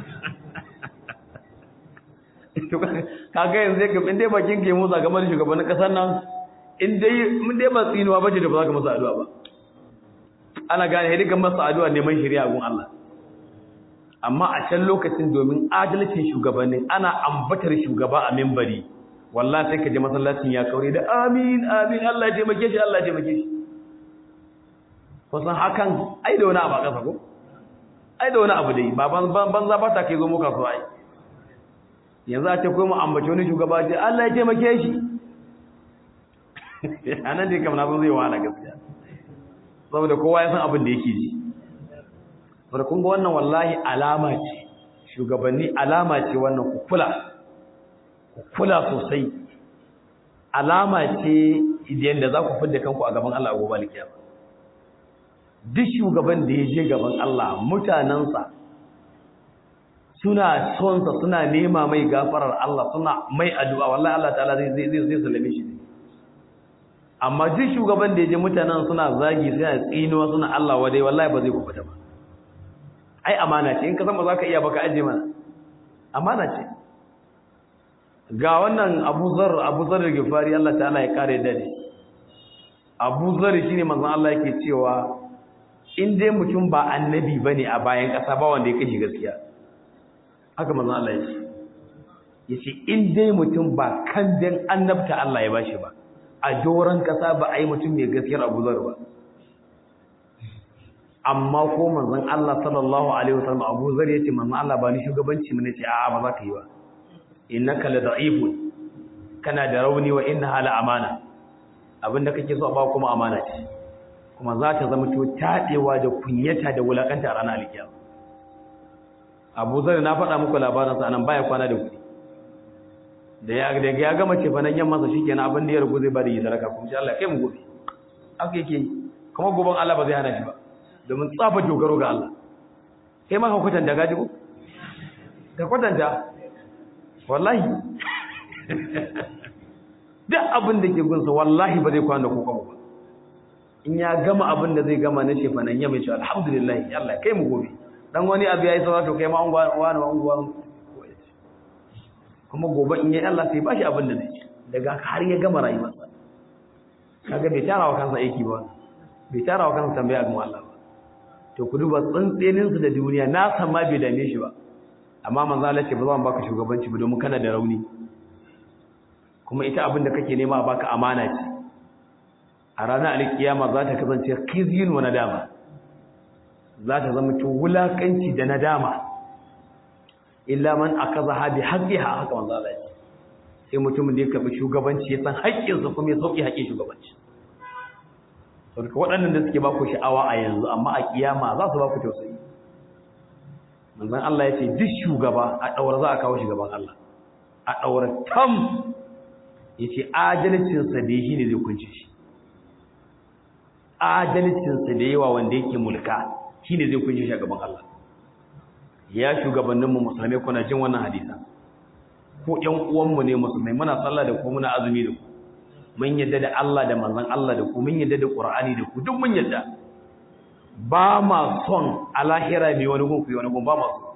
kaga yanzu ka in dai bakin ke motsa game da shugabannin kasar nan, in dai ba tsinuwa bace da ba za ka masa addu'a ba. Ana gane hidi kan masa addu'a neman shari'a gun Allah. Amma a can lokacin domin adalcin shugabannin ana ambatar shugaba a minbari, wallahi sai ka je masallacin ya kaure da amin amin Allah ya taimake shi, Allah ya taimake shi. Kusan hakan ai da wani abu a kasa ko? Ai da wani abu dai, ba banza ba ta kai zo muka so ai. Yanzu a ce ko mu ambace wani shugaba ce Allah ya taimake shi. Anan dai kamar abin zai wahala gaskiya. Saboda kowa ya san abin da yake ji. Saboda kun ga wannan wallahi alama ce, shugabanni alama ce wannan, ku kula sosai. Alama ce idan da za ku fidda kanku a gaban Allah a gobe alkiyama. Duk shugaban da ya je gaban Allah, mutanansa suna sonsa, suna nema mai gafarar Allah, suna mai addu'a, wallahi Allah ta'ala zai sallame shi. Amma duk shugaban da ya je mutanen suna zagi, suna tsinuwa, suna Allah wadai, wallahi ba zai kubuta ba. Ai amana ce, in ka san ba za ka iya baka aje mana, amana ce. Ga wannan Abu Zar da Gifari, Allah ta'ala ya kare da shi. Abu Zar shine manzon Allah yake cewa in dai mutum ba annabi bane a bayan kasa, ba wanda ya kashi gaskiya. Haka manzon Allah ya ce. Yace in dai mutum ba kan dan annabta Allah ya bashi ba, a doran kasa ba ai mutum mai gaskiyar Abu Zar ba. Amma ko manzon Allah sallallahu alaihi wasallam Abu Zar yace manzon Allah ba ni shugabanci mun ce a'a ba za ka yi ba. Innaka la da'ifun, kana da rauni, wa innaha la amana. Abinda kake so ba kuma amana ce, kuma za ta zama to tadewa da kunyata da wulakanta a ranar alkiyama. Abu Zar na faɗa muku labarin sa nan, baya kwana da kuɗi. Da ya gama ce fa nan yamma sa shikenan, abin da ya rugu zai bada yi sadaka, kuma insha Allah kai mu gobe. Haka yake, kuma goben Allah ba zai hana shi ba, domin tsafa dogaro ga Allah. Kai ma ka kwatanta gaji ko? Ka kwatanta wallahi duk abin da ke gunsa wallahi ba zai kwana da kokowa ba. in ya gama abin da zai gama na shefanan ya mai ce alhamdulillah Allah kai mu gobe dan wani abu yayi sawa to kai ma unguwa kuma gobe in yayi Allah sai bashi abin da zai ci daga har ya gama rayuwarsa kaga bai tarawa kansa aiki ba bai tarawa kansa tambaya ga Allah ba to ku duba tsantsenin su da duniya na san ma bai dame shi ba amma manzo Allah ce ba zan baka shugabanci ba domin kana da rauni kuma ita abin da kake nema baka amana ce a ranar alkiyama za ta kasance khizyun wa nadama za ta zama to wulakanci da nadama illa man akazaha bi haqqiha haka manzo Allah ya sai mutumin da ya karbi shugabanci ya san haƙƙinsa kuma ya sauki haƙƙin shugabanci saboda waɗannan da suke ba ku sha'awa a yanzu amma a kiyama za su ba ku tausayi manzon Allah ya ce duk shugaba a daura za a kawo shugaban Allah a daura tam yace adalcinsa da shi ne zai kunce shi adalcinsa da yawa wanda yake mulka shine zai kunce shi a gaban Allah ya shugabanninmu musulmai kuna jin wannan hadisa ko ƴan uwanmu ne musulmai muna sallah da ku muna azumi da ku mun yadda da Allah da manzon Allah da ku mun yadda da Qur'ani da ku duk mun yadda ba ma son a lahira mai wani gun ku wani gun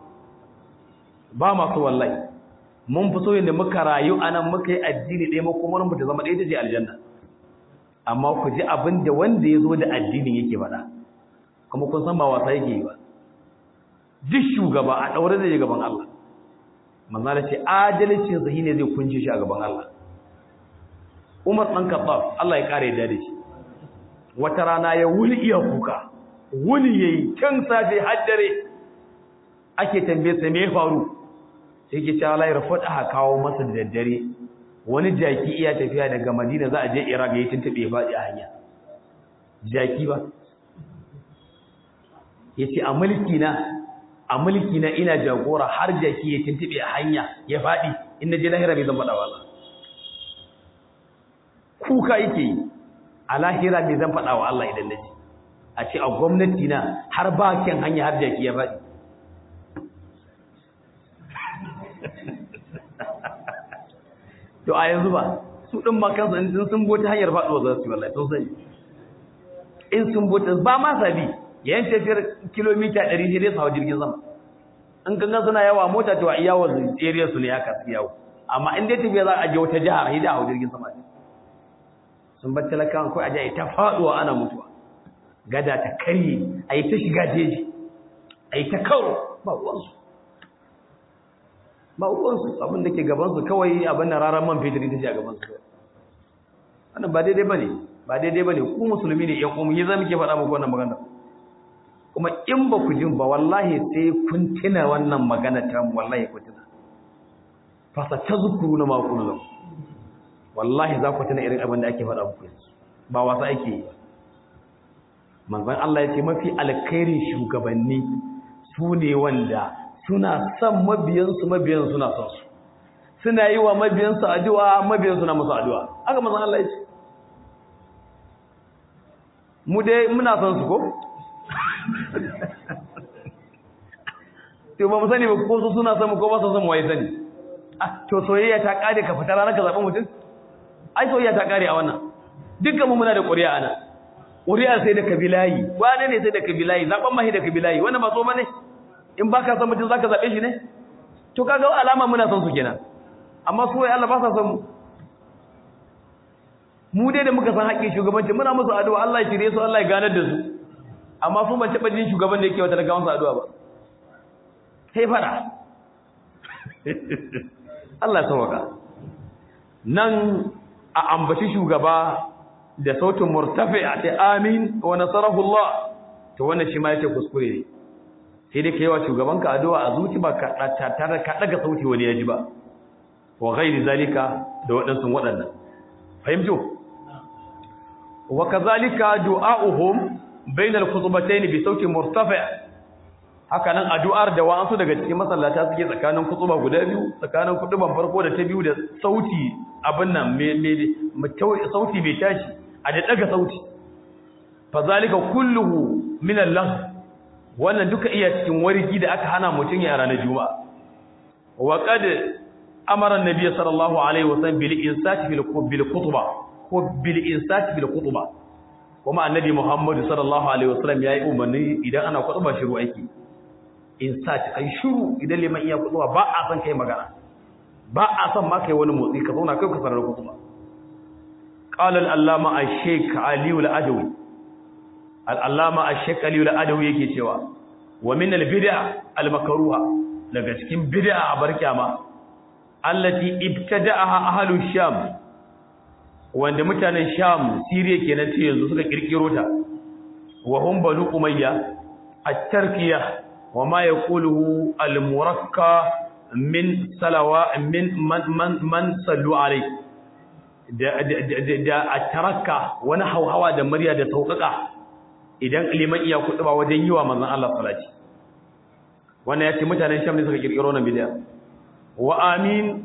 ba ma so wallahi mun fi so yadda muka rayu anan muka yi addini ɗaya makomar mu ta zama ɗaya ta je aljanna amma ku ji abin da wanda ya zo da addinin yake faɗa kuma kun san ba wasa yake yi ba duk shugaba a ɗaure zai gaban Allah manzala ce adalcin sa shine zai kunce shi a gaban Allah Umar dan Khattab Allah ya kare yadda da shi wata rana ya wuni iya kuka wuni yayi can safe har dare ake tambaye sa me faru sai yake cewa Allah ya rafada kawo masa da daddare wani jaki iya tafiya daga Madina za a je Iraq yayin tuntube faɗi a hanya jaki ba yace a mulki na ina jagora har jaki ya tuntube a hanya ya faɗi inda je lahira bai zan faɗa wa Allah kuka yake yi a lahira bai zan faɗa wa Allah idan naji a ce a gwamnati na har bakin hanya har jaki ya faɗi to a yanzu ba su din ma kansu in sun bota hanyar faɗuwa za su yi wallahi sun sani in sun bota ba ma sabi yayin tafiyar kilomita 100 sai dai su hawa jirgin sama in kan suna yawa mota to a iyawa area su ne haka su yawo amma in dai tafiya za a je wata jihar sai da hawa jirgin sama sun bar talakawan ko a je ta faduwa ana mutuwa gada ta karye a yi ta shiga jeji a yi ta kawo ba uwansu abin da ke gabansu kawai abin da rarar man fitri ta ce a gabansu wannan ba daidai ba ne ku musulmi ne yan umu yi zama ke faɗa muku wannan magana kuma in ba ku jin ba wallahi sai kun tuna wannan magana ta mu wallahi ku tuna fasa ta zukuru na makonu zan wallahi za ku tuna irin abin da ake faɗa muku yanzu ba wasa ake yi manzon Allah ya ce mafi alkhairin shugabanni su ne wanda suna son mabiyansu suna son su suna yi wa mabiyansu addu'a mabiyansu na musu addu'a haka manzon Allah ya ce mu dai muna son su ko to ba mu sani ba ko su suna son mu ko ba su son mu wai sani to soyayya ta kare ka fita ranar ka zaɓi mutum ai soyayya ta kare a wannan dukkan mu muna da ƙuri'a ana ƙuri'a sai da kabilayi wane ne sai da kabilayi zaɓen mahi da kabilayi wannan ba so bane in baka son mutum zaka zaɓe shi ne to kaga alama muna son su kenan amma su wai Allah ba sa son mu dai da muka san haƙƙin shugabanci muna musu addu'a Allah ya shirye su Allah ya ganar da su amma su ban taɓa jin shugaban da yake wata daga wansa addu'a ba sai fara Allah ya sauka nan a ambaci shugaba da sautin murtafi a ce amin wa nasarahu Allah to wannan shi ma yake kuskure ne sai dai kai wa shugabanka addu'a a zuci ba ka tare ka daga sauti wani yaji ba wa ghairi zalika da waɗannan fahimtu wa kazalika du'a'uhum bayna al-khutbatayn bi sautin murtafi haka nan addu'ar da wa'ansu daga cikin masallata suke tsakanin kutuba guda biyu tsakanin kutuban farko da ta biyu da sauti abin nan sauti bai tashi a da daga sauti fazalika kulluhu min Allah wannan duka iya cikin wariki da aka hana mutun ya ranar juma'a wa qad amara an-nabiy sallallahu alaihi wasallam bil insati bil khutbah ko bil insati bil khutbah kuma annabi Muhammad sallallahu alaihi wasallam yayi umarni idan ana khutba shiru aiki in sa ta kai shiru idan liman iya khutba ba a san kai magana ba a san ma kai wani motsi ka zauna kai ka sarar khutba qala al-allama ash-shaykh ali al-adawi al-allama ash-shaykh ali al-adawi yake cewa wa min al-bid'a al-makruha daga cikin bid'a a barkiyama allati ibtada'aha ahlu sham wanda mutanen sham siriya kenan ce yanzu suka kirkiro ta wa hum banu umayya at-tarkiya wa ma yaquluhu al-murakka min salawa min man sallu alai da at-tarakka wani hauhawa da murya da sauƙaƙa idan liman iya kutuba wajen yiwa manzon Allah salati wannan yace mutanen sham ne suka kirkiro nan bid'a wa amin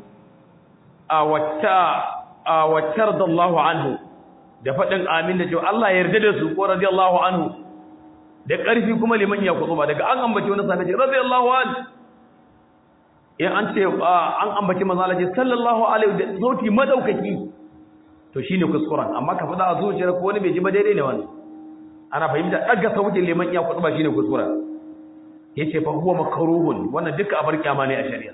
awatardallahu anhu da fadin amin da cewa Allah ya yarda da su ko radiyallahu anhu da ƙarfi kuma liman ya kutuba daga an ambaci wani sahabi radiyallahu anhu in an ce an ambaci manzo Allah sallallahu alaihi da sauti madaukaki to shine kuskuren amma ka fada a zuciyar ko wani bai ji ba daidai ne wannan ana fahimta daga sautin liman ya kutuba shine kuskuren yace fa huwa makruhun wannan duka abar kiyama ne a shari'a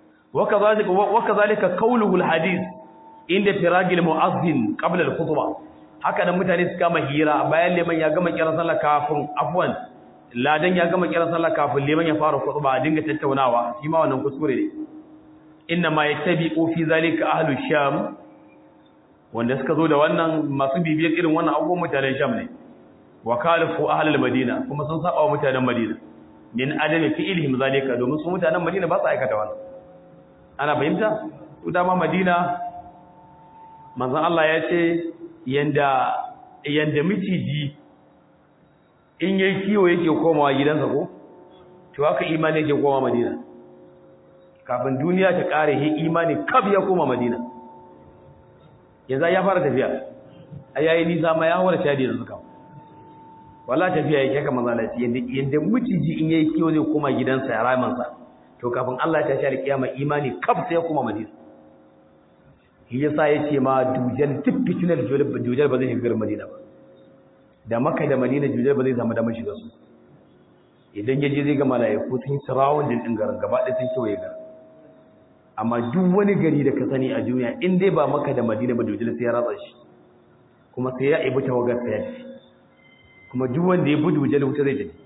wakazalika qawluhu alhadith inda firagil muazzin qabla alkhutbah haka nan mutane suka mahira bayan liman ya gama kiran sallah kafin afwan ladan ya gama kiran sallah kafin liman ya fara khutba a dinga tattaunawa shi ma wannan kuskure ne inna ma yattabi'u fi zalika ahlu sham wanda suka zo da wannan masu bibiyar irin wannan abubuwan mutanen sham ne wa kalafu ahlul madina kuma sun saba wa mutanen madina min adami fi'ilihim zalika domin su mutanen madina ba su aikata wannan ana fahimta to dama madina manzon Allah ya ce yanda miciji in yayi kiwo yake komawa gidansa ko to haka imani yake komawa madina kafin duniya ta kare he imani kaf ya koma madina yanzu ya fara tafiya ayayi nisa ma ya hawar shadi yanzu kam wallahi tafiya yake kamar zalunci yanda miciji in yayi kiwo zai koma gidansa ya ramansa to kafin Allah ta shari kiyama imani kaf sai kuma madina shi yasa yace ma dujal tipitinal dujal ba zai shiga madina ba da makka da madina dujal ba zai zama da shiga su idan yaje zai ga malaiku sun surround din garin gaba da sun kewaye garin amma duk wani gari da ka sani a duniya in dai ba makka da madina ba dujal sai ya ratsa shi kuma sai ya ibi tawagar sai kuma duk wanda ya bi dujal wuta zai tafi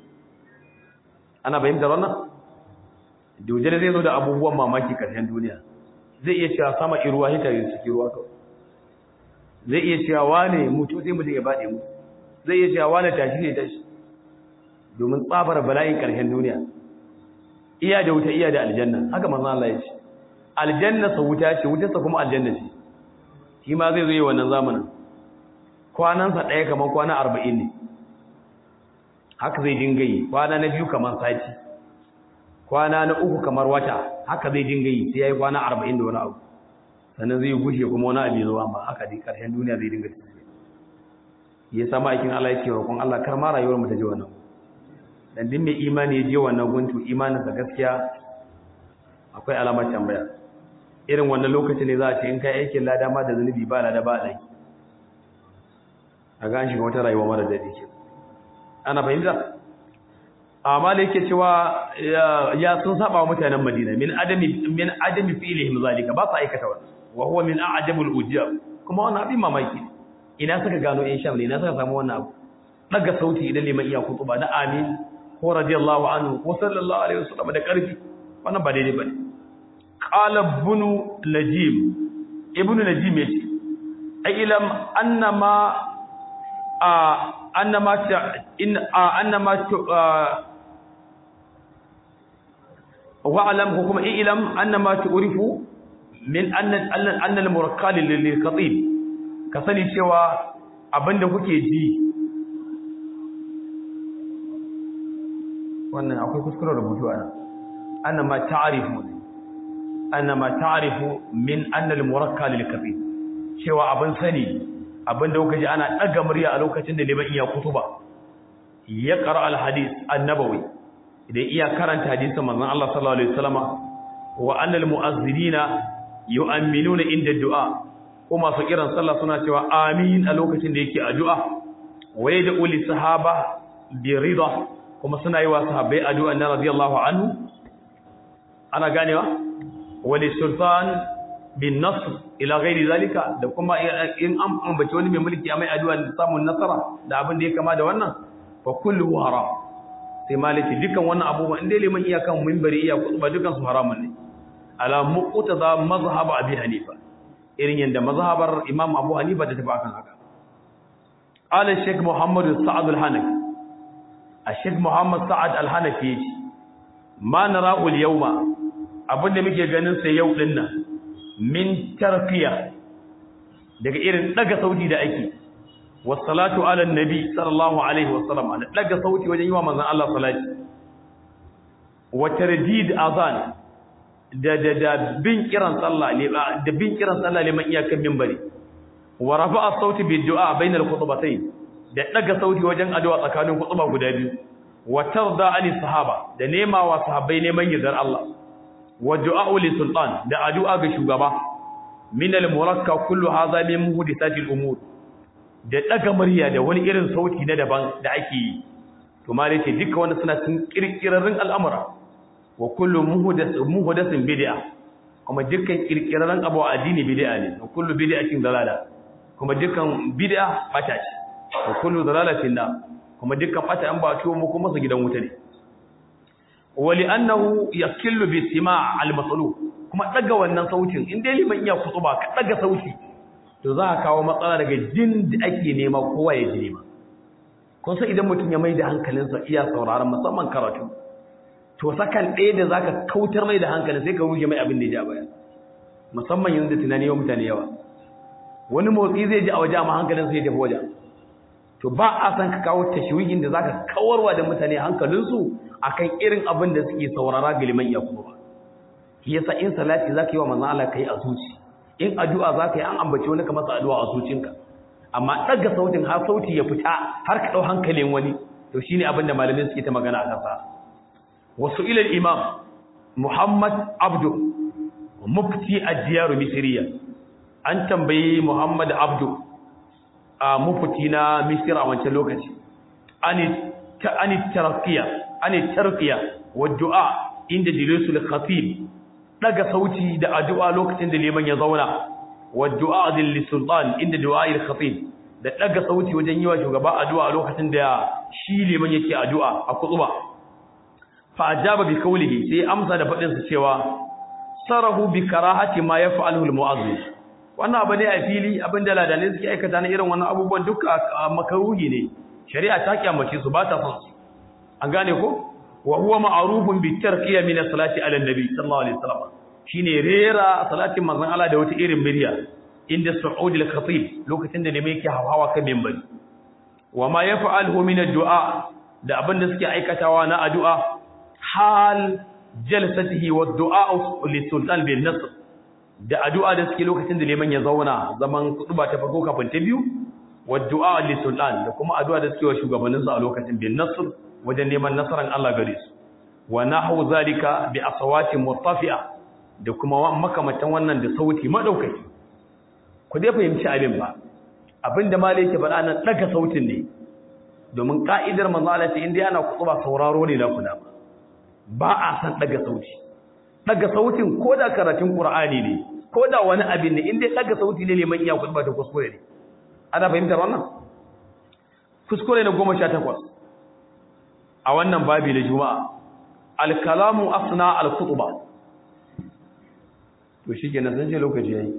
ana bayyana wannan dujal zai zo da abubuwan mamaki karshen duniya zai iya cewa sama iruwa hita yin suke ruwa kawai zai iya cewa wane mutu sai mutum ya baɗe mu zai iya cewa wane tashi ne tashi domin tsabar bala'in karshen duniya iya da wuta iya da aljanna haka manzo Allah ya ce aljanna sa wuta ce wutarsa kuma aljanna ce shi ma zai zo yi wannan zamanin kwanansa ɗaya kamar kwana 40 ne haka zai dinga yi kwana na biyu kamar sati kwana na uku kamar wata haka zai dinga yi sai yayi kwana 40 da wani abu sannan zai gushe kuma wani abu zuwa amma haka dai karshen duniya zai dinga tafiya ya sama aikin Allah yake roƙon Allah kar ma rayuwar mu ta je wannan dan din mai imani ya je wannan guntu imanin sa gaskiya akwai alamar tambaya irin wannan lokacin ne za a ce in kai aikin lada ma da zanubi ba lada ba dai a ga an shiga wata rayuwa mara dadi ke ana fahimta amma da yake cewa ya sun saba wa mutanen Madina min adami fi'lihim zalika ba su aikata wannan wa huwa min a'jabul ujab kuma wannan abin mamaki ina suka gano in sham ne ina suka samu wannan abu daga sauti idan liman iya kutuba na amin ko radiyallahu anhu ko sallallahu alaihi wasallam da karfi wannan ba daidai bane qala ibn najim yace ai ilam wa'alam ko kuma ilam annama tu'rifu min anna al-murakkal lil-khatib ka sani cewa abinda kuke ji wannan akwai kuskuren rubutu ana annama ta'rifu min anna al-murakkal lil-khatib cewa abin sani abinda kuka ji ana daga murya a lokacin da liman iya kutuba ya qara al-hadith an-nabawi idan iya karanta hadisin manzon Allah sallallahu alaihi wasallama wa annal mu'azzinina yu'minuna inda du'a kuma su kiran sallah suna cewa amin a lokacin da yake addu'a waye da uli sahaba bi rida kuma suna yi wa sahabbai addu'a na radiyallahu anhu ana ganewa wali sultan bin nasr ila ghairi zalika da kuma in an ambaci wani mai mulki a mai addu'a da samun nasara da abin da ya kama da wannan fa kullu haram sai maliki dukan wannan abubuwa inda liman iyakan minbari iya kutuba dukan su haramun ne ala muqtada mazhab abi hanifa irin yanda mazhabar imam abu hanifa ta tafi akan haka ala sheikh muhammad sa'ad al-hanafi sheikh muhammad sa'ad al-hanafi ma nara'u al-yawma abinda muke ganin sai yau din nan min tarqiya daga irin daga sauti da ake wassalatu ala annabi sallallahu alaihi wasallam ana daga sauti wajen yi wa manzon Allah salati wa tardid azan da bin kiran sallah da bin kiran sallah liman iyakan minbari wa rafa'a sauti bid du'a bainal khutbatayn da daga sauti wajen addu'a tsakanin khutba guda biyu wa tarda ali sahaba da nema wa sahabbai neman yardar Allah wa du'a li sultan da addu'a ga shugaba min al murakka kullu hadha min muhdithati al umur da daga murya da wani irin sauti na daban da ake yi to ma dai duka wannan suna cikin kirkirarrin al'amura wa kullu muhdathin bid'a kuma dukkan kirkirarren abu addini bid'a ne wa kullu bid'atin dalala kuma dukkan bid'a bata ce wa kullu dalalatin da kuma dukkan bata an ba ciwo mu kuma su gidan wuta ne wa li'annahu yakillu bi sima' al-matlub kuma daga wannan sautin in dai liman iya kutuba ka daga sauti to za ka kawo matsala daga jin da ake nema kowa ya ji nema kun san idan mutum ya mai da hankalinsa iya sauraron musamman karatu to sakan ɗaya da zaka kautar mai da hankali sai ka ruge mai abin da ya ji a baya musamman yanzu da tunani wa mutane yawa wani motsi zai ji a waje amma hankalin sai ya tafi waje to ba a san ka kawo tashwihin da zaka kawarwa da mutane hankalinsu akan irin abin da suke saurara ga liman iya kuma ba shi yasa in salati zaka yi wa manzon Allah kai a zuci in addu'a zaka yi an ambace wani ka masa addu'a a zucinka amma daga sautin har sauti ya fita har ka dau hankalin wani to shine abin da malamin suke ta magana a kansa wasu ilal imam Muhammad Abdu mufti ad-diyar Misriya an tambayi Muhammad Abdu a mufti na Misr a wancan lokaci ani tarqiya wa du'a inda jilisul khatib daga sauti da addu'a lokacin da liman ya zauna wa du'a lil sultan inda du'a al khatib da daga sauti wajen yi wa shugaba addu'a lokacin da shi liman yake addu'a a kutuba fa ajaba bi qawlihi sai amsa da fadin sa cewa sarahu bi karahati ma yaf'aluhu al mu'azzin wannan abu ne a fili abinda ladanai suke aikata na irin wannan abubuwan duka makaruhi ne shari'a ta kiyamace su ba ta son su an gane ko wa huwa ma'rufun bi tarqiya min as-salati ala an-nabi sallallahu alaihi wasallam shine rera salatin manzon Allah da wata irin murya inda su'ud al-khatib lokacin da ne yake hawa kan minbari wa ma yaf'aluhu min ad-du'a da abinda suke aikatawa na addu'a hal jalsatihi wa ad-du'a li sultan bin nasr da addu'a da suke lokacin da liman ya zauna zaman kutuba ta farko kafin ta biyu wa ad-du'a li sultan da kuma addu'a da suke wa shugabanninsu a lokacin bin nasr wajen neman nasaran Allah gare su wa nahu zalika bi aswatin murtafi'a da kuma makamatan wannan da sauti madaukaki ku dai fahimci abin ba abinda malai yake faɗa nan daga sautin ne domin ka'idar manzo Allah ce inda yana kutuba sauraro ne na kuna ba a san daga sautin koda karatun Qur'ani ne koda wani abin ne inda daga sauti ne liman iya kutuba ta kuskure ne ana fahimtar wannan kuskure ne 18 a wannan babi na juma'a al-kalamu asna al-khutba to shikenan san ce lokaci yayi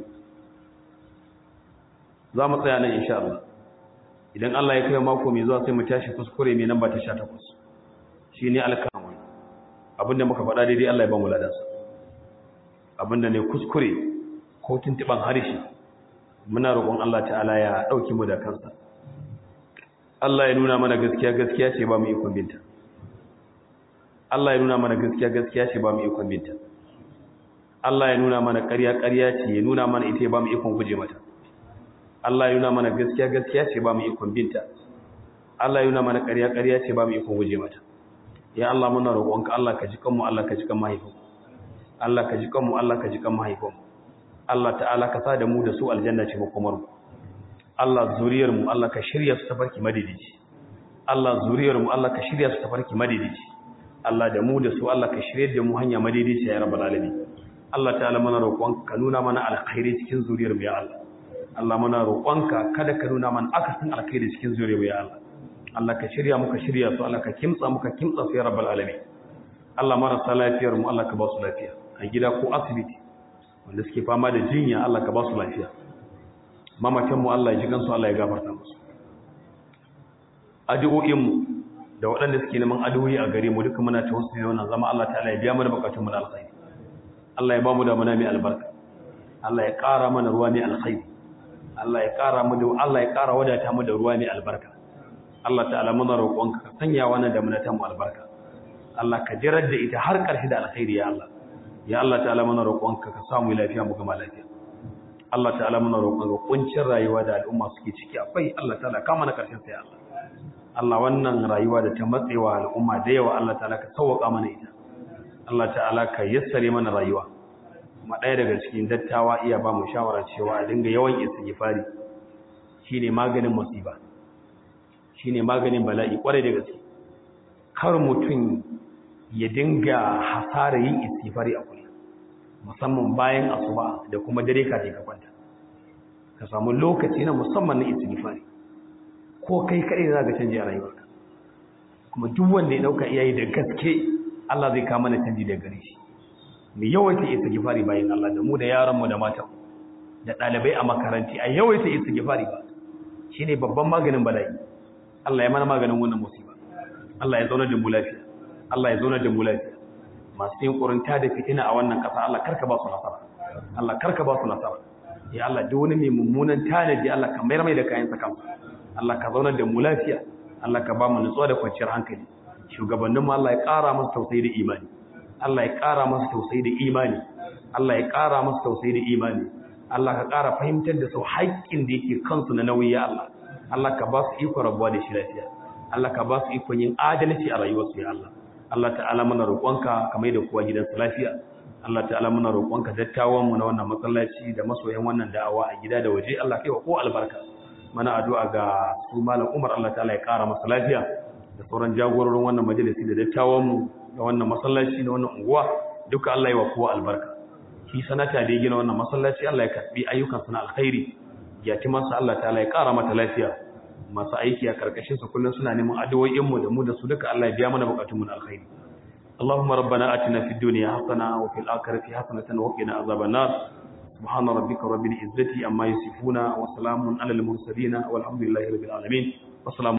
za mu tsaya nan insha Allah idan Allah ya kai mako mai zuwa sai mu tashi kuskure mai namba ta 18 shine al-kalamu abinda muka faɗa daidai Allah ya ba mu ladansa abinda ne kuskure ko tuntuban harshe muna roƙon Allah ta'ala ya dauki mu da kansa Allah ya nuna mana gaskiya ce ba mu ikon binta Allah ya nuna mana gaskiya ce ba mu ikon binta Allah ya nuna mana ƙarya ce ya nuna mana ita ba mu ikon guje mata Allah ya nuna mana gaskiya ce ba mu ikon binta Allah ya nuna mana ƙarya ce ba mu ikon guje mata ya Allah muna roƙonka Allah ka ji kanmu Allah ka ji kan mahaifinmu Allah ka ji kanmu Allah ka ji kan mahaifinmu Allah ta'ala ka sa da mu da su aljanna ce makomar mu Allah zuriyar mu Allah ka shirya su tafarki madidici Allah zuriyar mu Allah ka shirya su tafarki madidici Allah da mu da su Allah ka shirye da mu hanya madidici ya rabbal alamin Allah ta'ala muna roƙonka ka nuna mana alkhairi cikin zuriyar mu ya Allah Allah muna roƙonka kada ka nuna mana akasin alkhairi cikin zuriyar mu ya Allah Allah ka shirya muka shirya su Allah ka kimtsa muka kimtsa su ya rabbal alamin Allah marasa lafiyar mu Allah ka ba su lafiya a gida ko asibiti wanda suke fama da jinya Allah ka ba su lafiya mamakan mu Allah ya ji gansu Allah ya gafarta musu addu'o'in mu da waɗanda suke neman addu'o'i a gare mu duka muna tawassuli wannan zama Allah ta'ala ya biya mana bukatun mu da alkhairi Allah ya ba mu da mana mai albarka Allah ya ƙara mana ruwa mai alkhairi Allah ya ƙara mu da Allah ya ƙara wadata mu da ruwa mai albarka Allah ta'ala muna roƙonka ka sanya wannan da muna ta mu albarka Allah ka jirar da ita har ƙarshe da alkhairi ya Allah ya Allah ta'ala muna roƙonka ka samu lafiya mu gama lafiya Allah ta'ala muna roƙonka kuncin rayuwa da al'umma suke ciki akwai Allah ta'ala ka mana ƙarshen sai Allah Allah wannan rayuwa da ta matsewa al'umma da yawa Allah ta'ala ka sauƙa mana ita Allah ta'ala ka yassare mana rayuwa kuma ɗaya daga cikin dattawa iya ba mu shawara cewa a dinga yawan istighfari shine maganin musiba shine maganin bala'i kwarai da gaske kar mutum ya dinga hasara yin istighfari a kullum musamman bayan asuba da kuma dare kafin ka kwanta ka samu lokaci na musamman na istighfari ko kai kadai za ka canje a rayuwarka kuma duk wanda ya dauka iyayi da gaske Allah zai kama mana canji da gare shi mu yawaita istighfari bayan Allah da mu da yaran mu da matan da dalibai a makaranti a yawaita istighfari ba shine babban maganin bala'i Allah ya mana maganin wannan musiba Allah ya zauna da mu lafiya Allah ya zauna da mu lafiya masu yin kurunta da fitina a wannan kasa Allah karka ba su nasara Allah karka ba su nasara ya Allah duk wani mai mummunan tanadi Allah ka mayar mai da kayan sa kansa Allah ka zauna da mu lafiya Allah ka ba mu nutsuwa da kwanciyar hankali shugabanninmu Allah ya ƙara masa tausayi da imani Allah ya ƙara masa tausayi da imani Allah ya ƙara masa tausayi da imani Allah ka ƙara fahimtar da su haƙƙin da yake kansu na nauyi ya Allah Allah ka ba su iko rabuwa da shi lafiya Allah ka ba su iko yin adalci a rayuwarsu ya Allah Allah ta'ala muna roƙonka ka mai da kowa gidansa lafiya Allah ta'ala muna roƙonka dattawan mu na wannan masallaci da masoyan wannan da'awa a gida da waje Allah kai wa ko albarka mana addu'a ga su malam Umar Allah ta'ala ya ƙara masa lafiya da sauran jagororin wannan majalisi da dattawanmu da wannan masallaci da wannan unguwa duka Allah ya wa kowa albarka shi sanata da ya gina wannan masallaci Allah ya karbi ayyukan sa na alkhairi ya ci masa Allah ta'ala ya ƙara mata lafiya masu aiki a karkashin sa kullun suna neman addu'o'in mu da mu da su duka Allah ya biya mana bukatun mu na alkhairi Allahumma rabbana atina fid dunya hasana wa fil akhirati hasanatan wa qina azaban nar subhana rabbika rabbil izzati amma yasifuna wa salamun alal mursalin walhamdulillahi rabbil alamin.